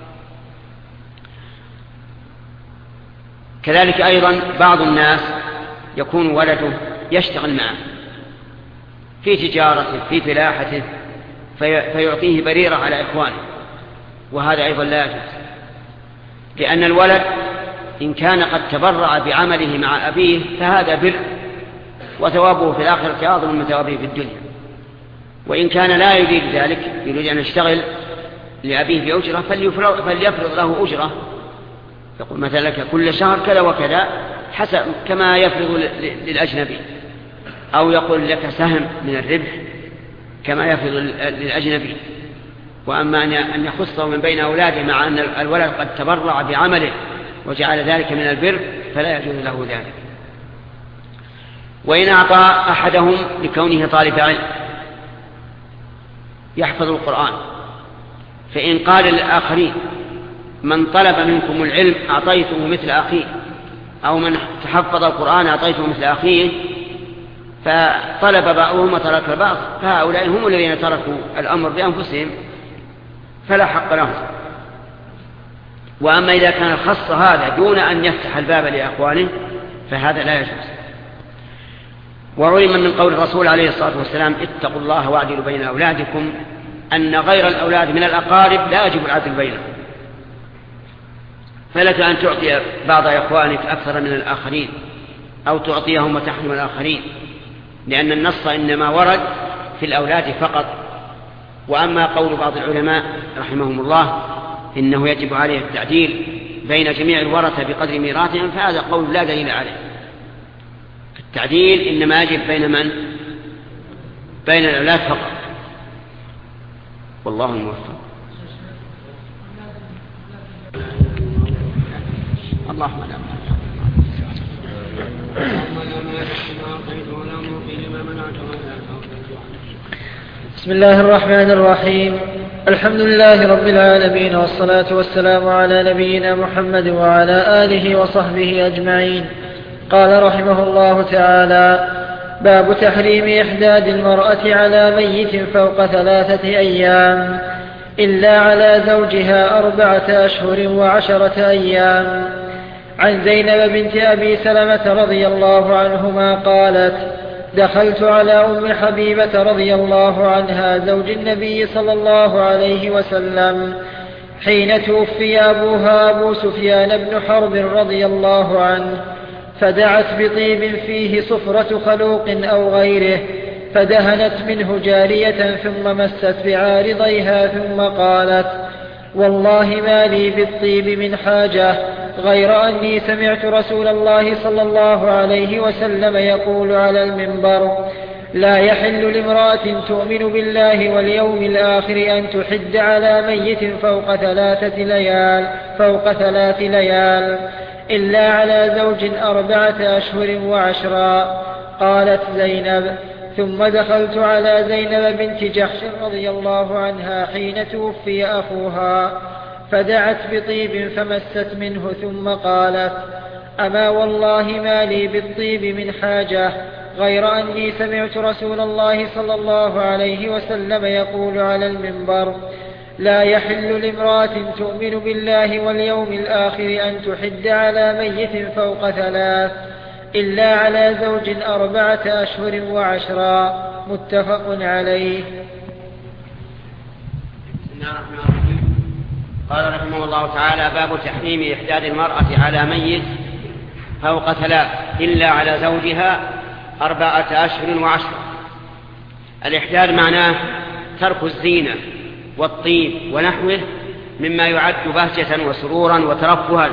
كذلك أيضا بعض الناس يكون ولده يشتغل معه في تجارته في فلاحته فيعطيه بريرة على إخوانه، وهذا أيضا لا يجوز، لأن الولد إن كان قد تبرع بعمله مع أبيه فهذا بر، وثوابه في الآخرة أعظم من ثوابه في الدنيا. وإن كان لا يريد ذلك، يريد أن يشتغل لأبيه بأجرة، فليفرض له أجرة، يقول مثلا لك كل شهر كذا وكذا حسب كما يفرض للأجنبي، أو يقول لك سهم من الربح كما يفرض للأجنبي. وأما أن يخصه من بين أولاده مع أن الولد قد تبرع بعمله وجعل ذلك من البر فلا يجوز له ذلك. وإن أعطى أحدهم لكونه طالب علم يحفظ القرآن، فإن قال للآخرين من طلب منكم العلم أعطيته مثل أخيه، أو من تحفظ القرآن أعطيته مثل أخيه، فطلب بعضهم وترك البعض، فهؤلاء هم الذين تركوا الأمر بأنفسهم فلا حق لهم. وأما إذا كان الخص هذا دون أن يفتح الباب لأخوانه فهذا لا يجوز. وعلم من قول الرسول عليه الصلاة والسلام اتقوا الله واعدلوا بين أولادكم أن غير الأولاد من الأقارب لا يجب العدل بينهم، فلك أن تعطي بعض إخوانك أكثر من الآخرين أو تعطيهم وتحرم الآخرين، لأن النص إنما ورد في الأولاد فقط. وأما قول بعض العلماء رحمهم الله إنه يجب عليه التعديل بين جميع الورثة بقدر ميراثهم، فهذا قول لا دليل عليه. التعديل إنما يجب بين من؟ بين الأولاد فقط، والله الموفق. اللهم لا بسم الله الرحمن الرحيم. الحمد لله رب العالمين، والصلاة والسلام على نبينا محمد وعلى آله وصحبه أجمعين. قال رحمه الله تعالى: باب تحريم إحداد المرأة على ميت فوق ثلاثة أيام إلا على زوجها أربعة أشهر وعشرة أيام. عن زينب بنت أبي سلمة رضي الله عنهما قالت: دخلت على أم حبيبة رضي الله عنها زوج النبي صلى الله عليه وسلم حين توفي أبوها أبو سفيان بن حرب رضي الله عنه، فدعت بطيب فيه صفرة خلوق أو غيره، فدهنت منه جارية ثم مست بعارضيها ثم قالت: والله ما لي بالطيب من حاجة غير أني سمعت رسول الله صلى الله عليه وسلم يقول على المنبر: لا يحل لامرأة تؤمن بالله واليوم الآخر أن تحد على ميت فوق ثلاثة ليال فوق ثلاث ليال إلا على زوج أربعة أشهر وعشرا. قالت زينب: ثم دخلت على زينب بنت جحش رضي الله عنها حين توفي أخوها، فدعت بطيب فمست منه ثم قالت: أما والله ما لي بالطيب من حاجة غير أني سمعت رسول الله صلى الله عليه وسلم يقول على المنبر: لا يحل لامرأة تؤمن بالله واليوم الآخر أن تحد على ميت فوق ثلاث إلا على زوج أربعة أشهر وعشرا. متفق عليه. قال رحمه الله تعالى: باب تحريم إحداد المرأة على ميت فوق ثلاث إلا على زوجها أربعة أشهر وعشرة. الإحداد معناه ترك الزينة والطيب ونحوه مما يعد بهجة وسرورا وترفها،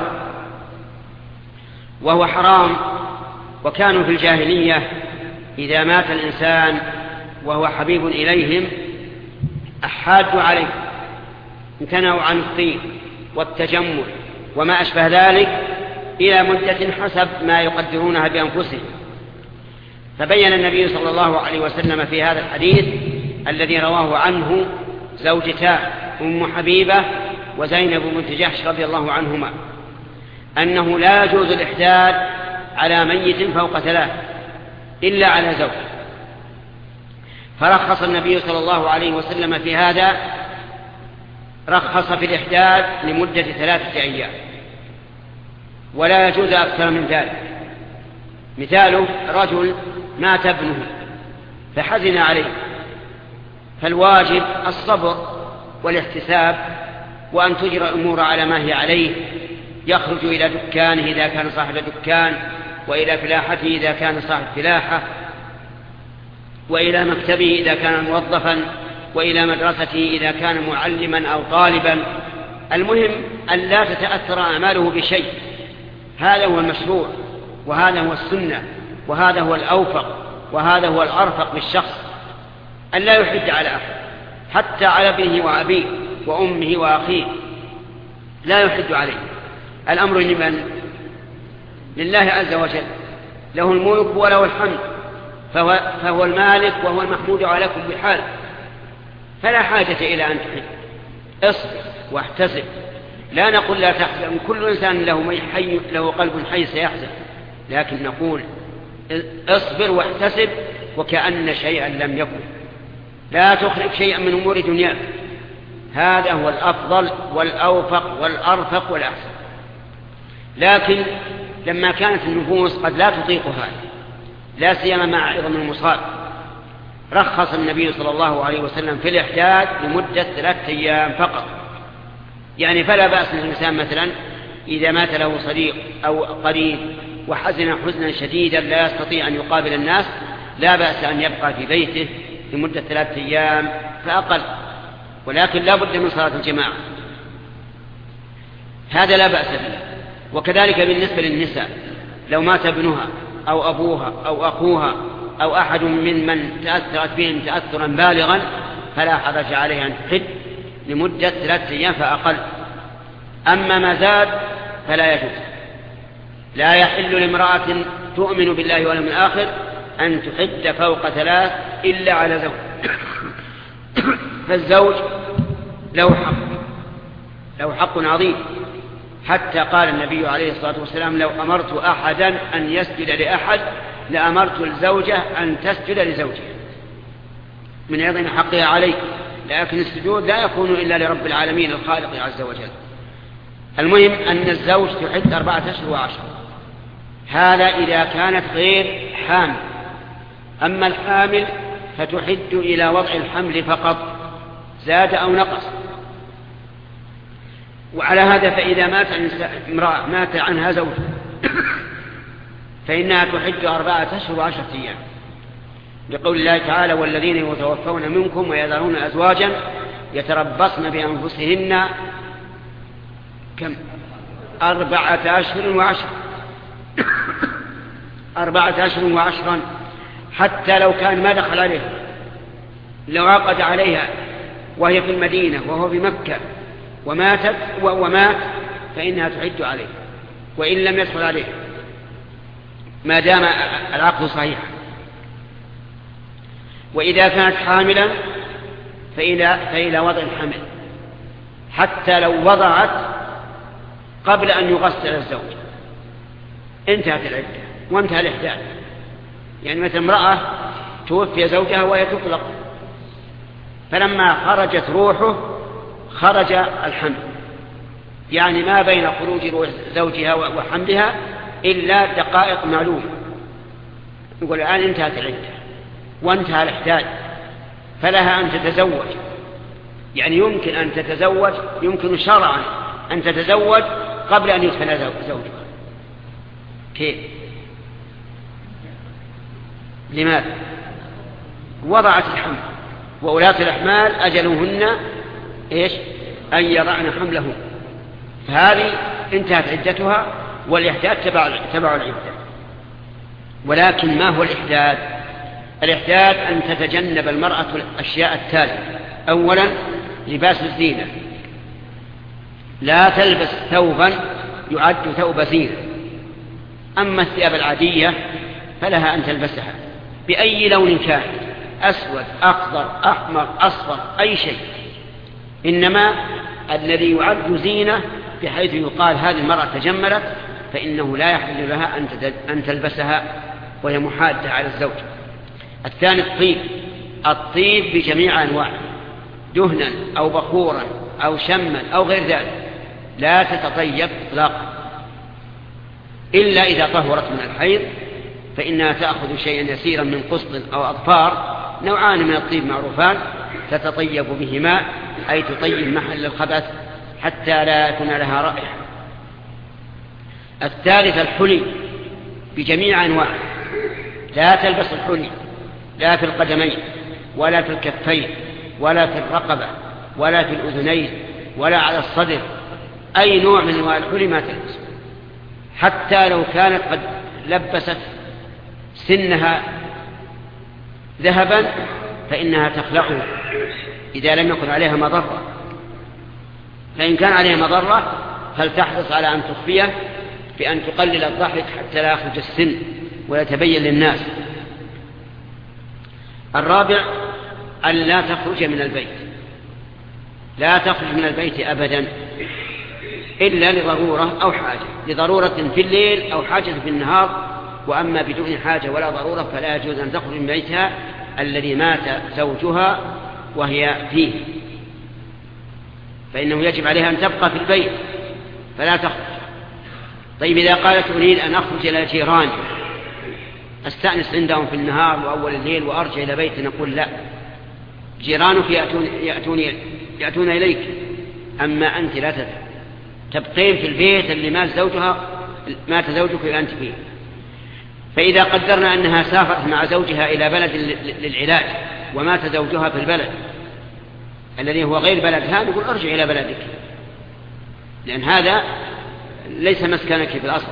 وهو حرام. وكانوا في الجاهلية إذا مات الإنسان وهو حبيب إليهم أحادوا عليه، امتنعوا عن الطيب والتجمل وما أشبه ذلك إلى مدة حسب ما يقدرونها بأنفسهم. فبين النبي صلى الله عليه وسلم في هذا الحديث الذي رواه عنه زوجتا أم حبيبة وزينب بنت جحش رضي الله عنهما أنه لا يجوز الإحداد على ميت فوق ثلاث إلا على زوج، فرخص النبي صلى الله عليه وسلم في هذا، رخص في الإحداد لمدة ثلاثة أيام ولا يجوز أكثر من ذلك. مثاله رجل مات ابنه فحزن عليه، فالواجب الصبر والاحتساب وأن تجرى الأمور على ما هي عليه، يخرج إلى دكانه إذا كان صاحب دكان، وإلى فلاحته إذا كان صاحب فلاحة، وإلى مكتبه إذا كان موظفا، وإلى مدرسته إذا كان معلما أو طالبا. المهم أن لا تتأثر أعماله بشيء، هذا هو المشروع، وهذا هو السنة، وهذا هو الأوفق، وهذا هو الأرفق بالشخص، أن لا يحد على أحد حتى على ابنه وأبيه وأمه وأخيه، لا يحد عليه. الأمر لمن؟ لله عز وجل، له الملك وله الحمد، فهو, فهو المالك وهو المحمود على كل حال، فلا حاجة إلى أن تحد. اصبر واحتسب، لا نقول لا تحزن، كل إنسان له, حي له قلب حي سيحزن، لكن نقول اصبر واحتسب وكأن شيئا لم يكن، لا تخرج شيئا من أمور دنياك، هذا هو الأفضل والأوفق والأرفق والأحسن. لكن لما كانت النفوس قد لا تطيق هذا، لا سيما مع عظم المصاب، رخص النبي صلى الله عليه وسلم في الإحداد لمدة ثلاثة أيام فقط. يعني فلا بأس الإنسان مثلا إذا مات له صديق أو قريب وحزن حزنا شديدا لا يستطيع أن يقابل الناس، لا بأس أن يبقى في بيته لمدة ثلاثة أيام فأقل، ولكن لا بد من صلاة الجماعة، هذا لا بأس به. وكذلك بالنسبة للنساء، لو مات ابنها أو أبوها أو أخوها أو أحد من من تأثرت بهم تأثرا بالغا، فلا حرج عليها أن تحد لمدة ثلاثة أيام فأقل. أما ما زاد فلا يجوز، لا يحل لامرأة تؤمن بالله واليوم الآخر أن تحد فوق ثلاث إلا على زوج. فالزوج له حق، له حق عظيم، حتى قال النبي عليه الصلاة والسلام لو أمرت أحدا أن يسجد لأحد لأمرت الزوجة أن تسجد لزوجها، من عظم حقها عليه، لكن السجود لا يكون إلا لرب العالمين الخالق عز وجل. المهم أن الزوج تحد أربعة أشهر وعشر، هذا إذا كانت غير حامل. أما الحامل فتحد إلى وضع الحمل فقط، زاد أو نقص. وعلى هذا فإذا مات امرأة مات عنها زوج فإنها تحد أربعة أشهر وعشرة أيام، لقول الله تعالى والذين يتوفون منكم ويذرون أزواجا يتربصن بأنفسهن كم أربعة أشهر وعشرة أربعة أشهر وعشرا، حتى لو كان ما دخل عليها، لو عقد عليها وهي في المدينة وهو في مكة وماتت ومات فإنها تعد عليه وإن لم يدخل عليه ما دام العقد صحيحا. وإذا كانت حاملا فإلى, فإلى وضع الحمل، حتى لو وضعت قبل أن يغسل الزوج انتهت العدة وانتهى الإحداث. يعني مثل امرأة توفي زوجها وهي تطلق، فلما خرجت روحه خرج الحمل، يعني ما بين خروج روح زوجها وحملها إلا دقائق معلومة، يقول الآن انتهت العدة وانتهى الإحداث، فلها أن تتزوج. يعني يمكن أن تتزوج، يمكن شرعا أن تتزوج قبل أن يدخل زوجها. كيف؟ لماذا؟ وضعت الحمل، وأولاة الأحمال أجلهن إيش؟ أن يضعن حملهن، فهذه انتهت عدتها والإحداث تبع, تبع العدة. ولكن ما هو الإحداث؟ الإحداث أن تتجنب المرأة الأشياء التالية: أولا لباس الزينة، لا تلبس ثوبا يعد ثوب زينة. أما الثياب العادية فلها أن تلبسها بأي لون كان، أسود أخضر أحمر أصفر أي شيء، إنما الذي يعد زينة بحيث يقال هذه المرأة تجملت فإنه لا يحل لها أن تلبسها وهي محادة على الزوج. الثاني الطيب، الطيب بجميع أنواعه، دهنا أو بخورا أو شما أو غير ذلك، لا تتطيب إطلاقا إلا إذا طهرت من الحيض، فإنها تأخذ شيئا يسيرا من قسط أو أظفار، نوعان من الطيب معروفان، تتطيب بهما، أي تطيب محل الخبث حتى لا يكون لها رائحة. الثالث الحلي بجميع أنواعه، لا تلبس الحلي لا في القدمين ولا في الكفين ولا في الرقبة ولا في الأذنين ولا على الصدر، أي نوع من أنواع الحلي ما تلبس، حتى لو كانت قد لبست سنها ذهبا فإنها تخلعه إذا لم يكن عليها مضرة، فإن كان عليها مضرة فلتحرص على أن تخفيه بأن تقلل الضحك حتى لا يخرج السن ويتبين للناس. الرابع أن لا تخرج من البيت، لا تخرج من البيت أبدا إلا لضرورة أو حاجة، لضرورة في الليل أو حاجة في النهار، وأما بدون حاجة ولا ضرورة فلا يجوز أن تخرج من بيتها الذي مات زوجها وهي فيه، فإنه يجب عليها أن تبقى في البيت فلا تخرج. طيب إذا قالت أريد أن أخرج إلى جيراني أستأنس عندهم في النهار وأول الليل وأرجع إلى بيتي، نقول لا، جيرانك يأتون, يأتون, يأتون إليك، أما أنت لا تذهب، تبقين في البيت اللي مات زوجها مات زوجك وأنت فيه. فإذا قدرنا أنها سافرت مع زوجها إلى بلد للعلاج ومات زوجها في البلد الذي هو غير بلدها، نقول أرجع إلى بلدك، لأن هذا ليس مسكنك في الأصل.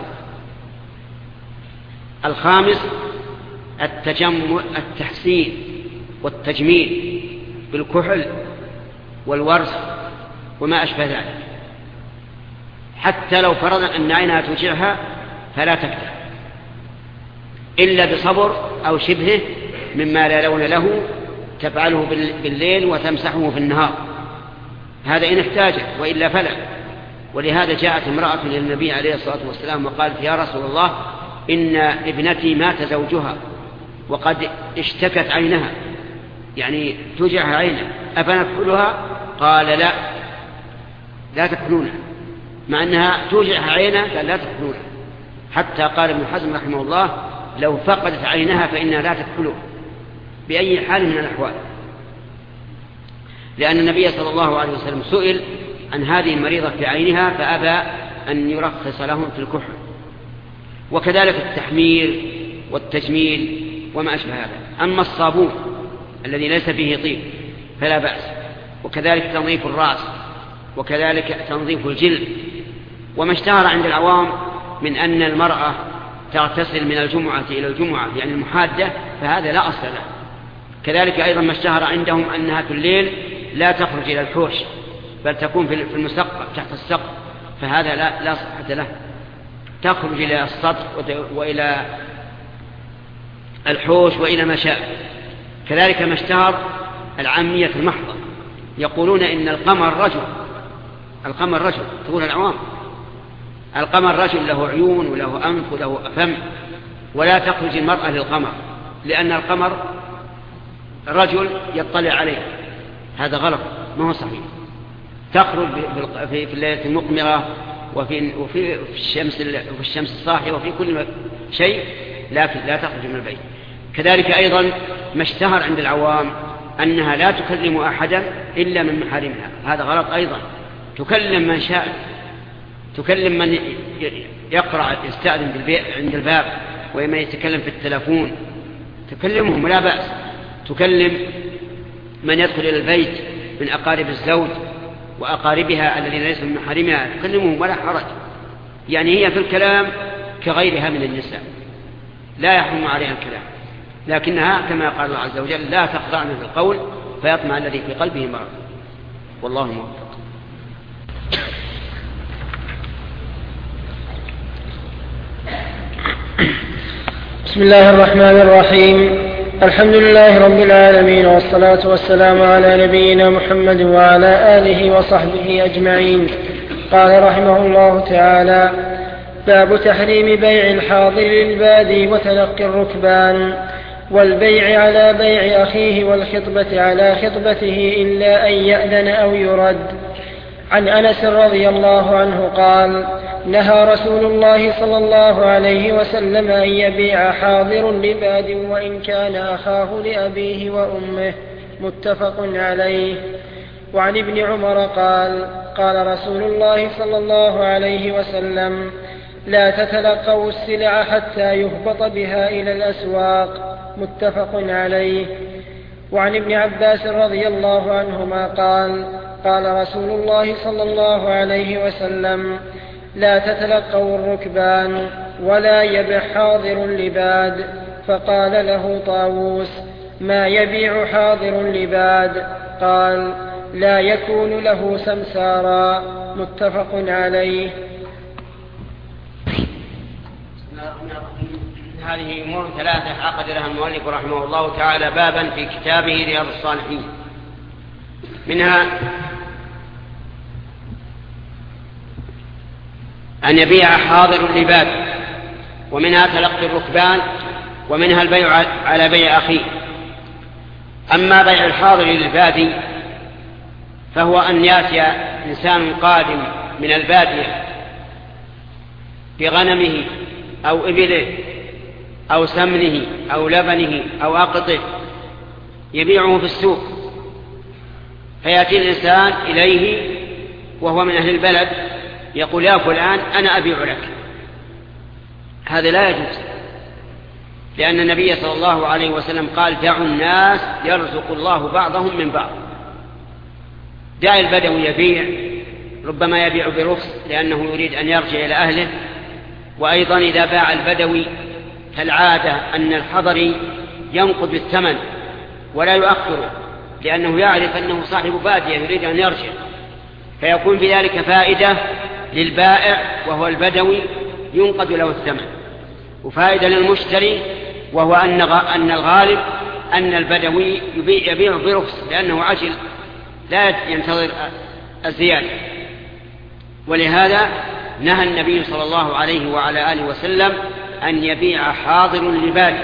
الخامس التجمل، التحسين والتجميل بالكحل والورس وما أشبه ذلك، حتى لو فرضنا أن عينها توجعها فلا تكتب إلا بصبر أو شبهه مما لا لون له، تفعله بالليل وتمسحه في النهار، هذا إن احتاجت، وإلا فلا. ولهذا جاءت امرأة للنبي عليه الصلاة والسلام وقالت يا رسول الله إن ابنتي مات زوجها وقد اشتكت عينها، يعني توجعها عينها، أفنكحلها؟ قال لا، لا تكحلونها، مع أنها توجعها عينها قال لا تكحلونها، حتى قال ابن حزم رحمه الله لو فقدت عينها فإنها لا تكحلها بأي حال من الأحوال، لأن النبي صلى الله عليه وسلم سئل عن هذه المريضة في عينها فأبى أن يرخص لهم في الكحل. وكذلك التحمير والتجميل وما أشبه هذا. أما الصابون الذي ليس فيه طيب فلا بأس، وكذلك تنظيف الرأس، وكذلك تنظيف الجلد. وما اشتهر عند العوام من أن المرأة تغتسل من الجمعة إلى الجمعة يعني المحادة، فهذا لا أصل له. كذلك أيضا ما اشتهر عندهم أنها في الليل لا تخرج إلى الحوش بل تكون في المسقف تحت السقف، فهذا لا, لا صحة له، تخرج إلى السطح وإلى الحوش وإلى ما شاء. كذلك ما اشتهر العامية المحضة، يقولون إن القمر رجل، القمر رجل، تقول العوام القمر رجل له عيون وله أنف وله فم، ولا تخرج المرأة للقمر لأن القمر رجل يطلع عليه، هذا غلط ما هو صحيح. تخرج في الليلة المقمرة وفي, وفي الشمس, وفي الشمس الصاحية وفي كل شيء، لكن لا تخرج من البيت. كذلك أيضا ما اشتهر عند العوام أنها لا تكلم أحدا إلا من محارمها، هذا غلط أيضا. تكلم من شاء، تكلم من يقرأ يستأذن عند الباب ومن يتكلم في التلفون تكلمهم لا بأس، تكلم من يدخل إلى البيت من أقارب الزوج وأقاربها الذين ليسوا من محارمها تكلمهم ولا حرج، يعني هي في الكلام كغيرها من النساء لا يحرم عليها الكلام، لكنها كما قال الله عز وجل لا تخضعن في القول فيطمع الذي في قلبه مرض، والله موفق. بسم الله الرحمن الرحيم. الحمد لله رب العالمين، والصلاة والسلام على نبينا محمد وعلى آله وصحبه أجمعين. قال رحمه الله تعالى: باب تحريم بيع الحاضر للبادي وتلقي الركبان، والبيع على بيع أخيه والخطبة على خطبته إلا أن يأذن أو يرد. عن أنس رضي الله عنه قال: نهى رسول الله صلى الله عليه وسلم أن يبيع حاضر لباد وإن كان أخاه لأبيه وأمه. متفق عليه. وعن ابن عمر قال: قال رسول الله صلى الله عليه وسلم: لا تتلقوا السلع حتى يهبط بها إلى الأسواق. متفق عليه. وعن ابن عباس رضي الله عنهما قال: قال رسول الله صلى الله عليه وسلم: لا تتلقوا الركبان ولا يبع حاضر لباد. فقال له طاووس: ما يبيع حاضر لباد؟ قال: لا يكون له سمسارا. متفق عليه. هذه أمور ثلاثة عقد لها المؤلف رحمه الله تعالى بابا في كتابه رياض الصالحين. منها أن يبيع حاضر لباد، ومنها تلقي الركبان، ومنها البيع على بيع أخيه. أما بيع الحاضر للبادي فهو أن يأتي إنسان قادم من البادية بغنمه أو إبله أو سمنه أو لبنه أو أقطه يبيعه في السوق، فيأتي الإنسان إليه وهو من أهل البلد يقول: يا فلان أنا أبيع لك. هذا لا يجوز، لأن النبي صلى الله عليه وسلم قال: دعوا الناس يرزق الله بعضهم من بعض. دع البدوي يبيع، ربما يبيع برخص لأنه يريد أن يرجع إلى أهله. وأيضا إذا باع البدوي فالعادة أن الحضري ينقض بالثمن ولا يؤخره، لأنه يعرف أنه صاحب بادية يريد أن يرجع، فيكون بذلك فائدة للبائع وهو البدوي ينقض له الثمن، وفائدة للمشتري وهو أن الغالب أن البدوي يبيع برخص لأنه عجل لا ينتظر الزيادة. ولهذا نهى النبي صلى الله عليه وعلى آله وسلم أن يبيع حاضر لبادي.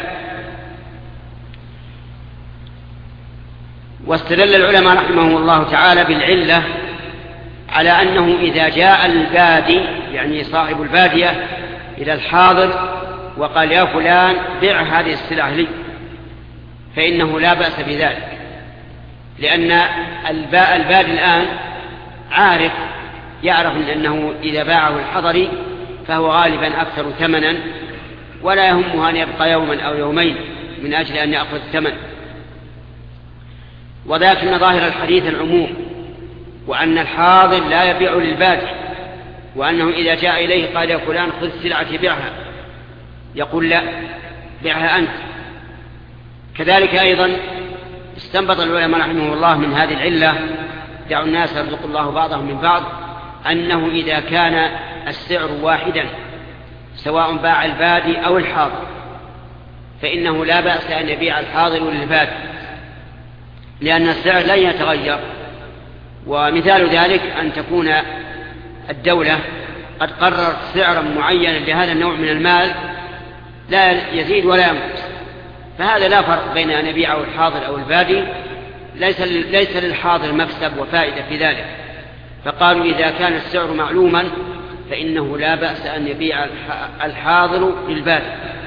واستدل العلماء رحمهم الله تعالى بالعلة على أنه إذا جاء البادي يعني صاحب البادية إلى الحاضر وقال: يا فلان بيع هذه السلعة لي، فإنه لا بأس بذلك، لأن البادي الآن عارف يعرف أنه إذا باعه الحضري فهو غالبا أكثر ثمنا، ولا يهمه أن يبقى يوما أو يومين من أجل أن يأخذ الثمن. ولكن ظاهر الحديث العموم، وأن الحاضر لا يبيع للبادي، وأنه إذا جاء إليه قال: يا فلان خذ السلعة بيعها، يقول: لا، بيعها أنت. كذلك أيضا استنبط العلماء رحمه الله من هذه العلة: دعوا الناس يرزق الله بعضهم من بعض، أنه إذا كان السعر واحدا سواء باع البادي أو الحاضر فإنه لا بأس أن يبيع الحاضر للبادي، لأن السعر لن يتغير. ومثال ذلك أن تكون الدولة قد قررت سعرا معينا لهذا النوع من المال لا يزيد ولا ينقص، فهذا لا فرق بين أن يبيعه الحاضر أو البادي، ليس ليس للحاضر مكسب وفائدة في ذلك. فقالوا: إذا كان السعر معلوما فإنه لا بأس أن يبيع الحاضر للبادي.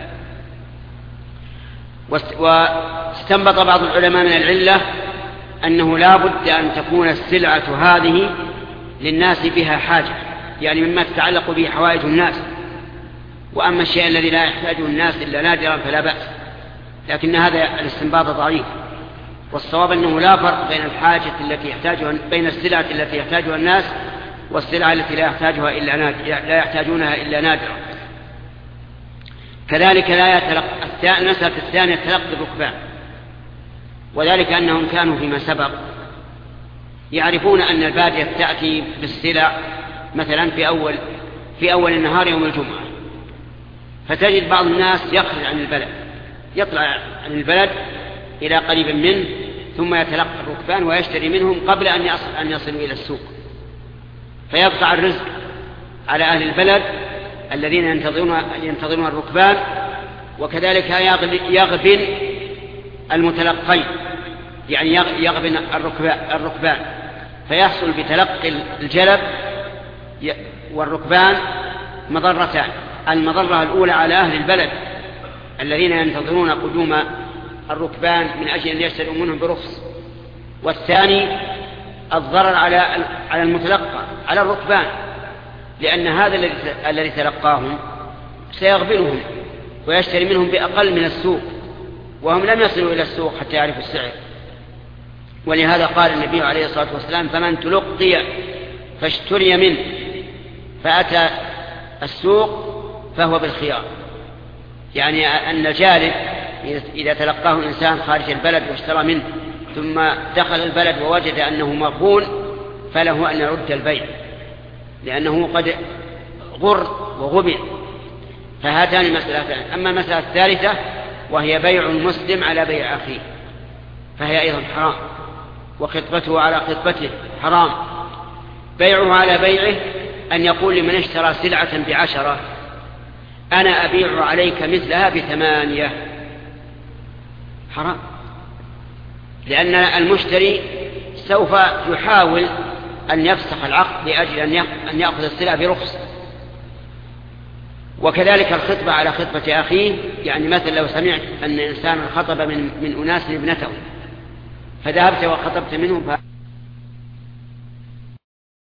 واستنبط بعض العلماء من العلة أنه لا بد أن تكون السلعة هذه للناس بها حاجة، يعني مما تتعلق به حوائج الناس. وأما الشيء الذي لا يحتاجه الناس إلا نادرا فلا بأس، لكن هذا الاستنباط ضعيف. والصواب أنه لا فرق بين الحاجة التي يحتاجها بين السلعة التي يحتاجها الناس والسلعة التي لا يحتاجها إلا نادر لا يحتاجونها إلا نادرا. كذلك لا يتلقى المسألة الثانية تلقي الركبان، وذلك أنهم كانوا فيما سبق يعرفون أن البادية تأتي بالسلع مثلا في أول في أول النهار يوم الجمعة، فتجد بعض الناس يخرج عن البلد يطلع عن البلد إلى قريب منه ثم يتلقى الركبان ويشتري منهم قبل أن يصل أن يصلوا إلى السوق، فيقطع الرزق على أهل البلد الذين ينتظرون ينتظرون الركبان، وكذلك يغبن المتلقين، يعني يغبن الركبان، فيحصل بتلقي الجلب والركبان مضرتان: المضرة الأولى على أهل البلد الذين ينتظرون قدوم الركبان من أجل أن يشتروا منهم برخص، والثاني الضرر على على المتلقى على الركبان، لأن هذا الذي تلقاهم سيغبنهم ويشتري منهم بأقل من السوق، وهم لم يصلوا إلى السوق حتى يعرفوا السعر. ولهذا قال النبي عليه الصلاة والسلام: فمن تلقي فاشتري منه فأتى السوق فهو بالخيار، يعني أن الجالب إذا تلقاه الإنسان خارج البلد واشترى منه ثم دخل البلد ووجد أنه مغبون فله أن يرد البيع، لأنه قد غر وغبن. فهاتان مسألتان. أما المسألة الثالثة وهي بيع المسلم على بيع أخيه فهي أيضا حرام، وخطبته على خطبته حرام. بيعه على بيعه أن يقول لمن اشترى سلعة بعشرة: أنا أبيع عليك مثلها بثمانية، حرام، لأن المشتري سوف يحاول أن يفسخ العقد لأجل أن يأخذ السلعة برخص. وكذلك الخطبة على خطبة أخيه، يعني مثلا لو سمعت أن إنسان خطب من, من أناس ابنته فذهبت وخطبت منهم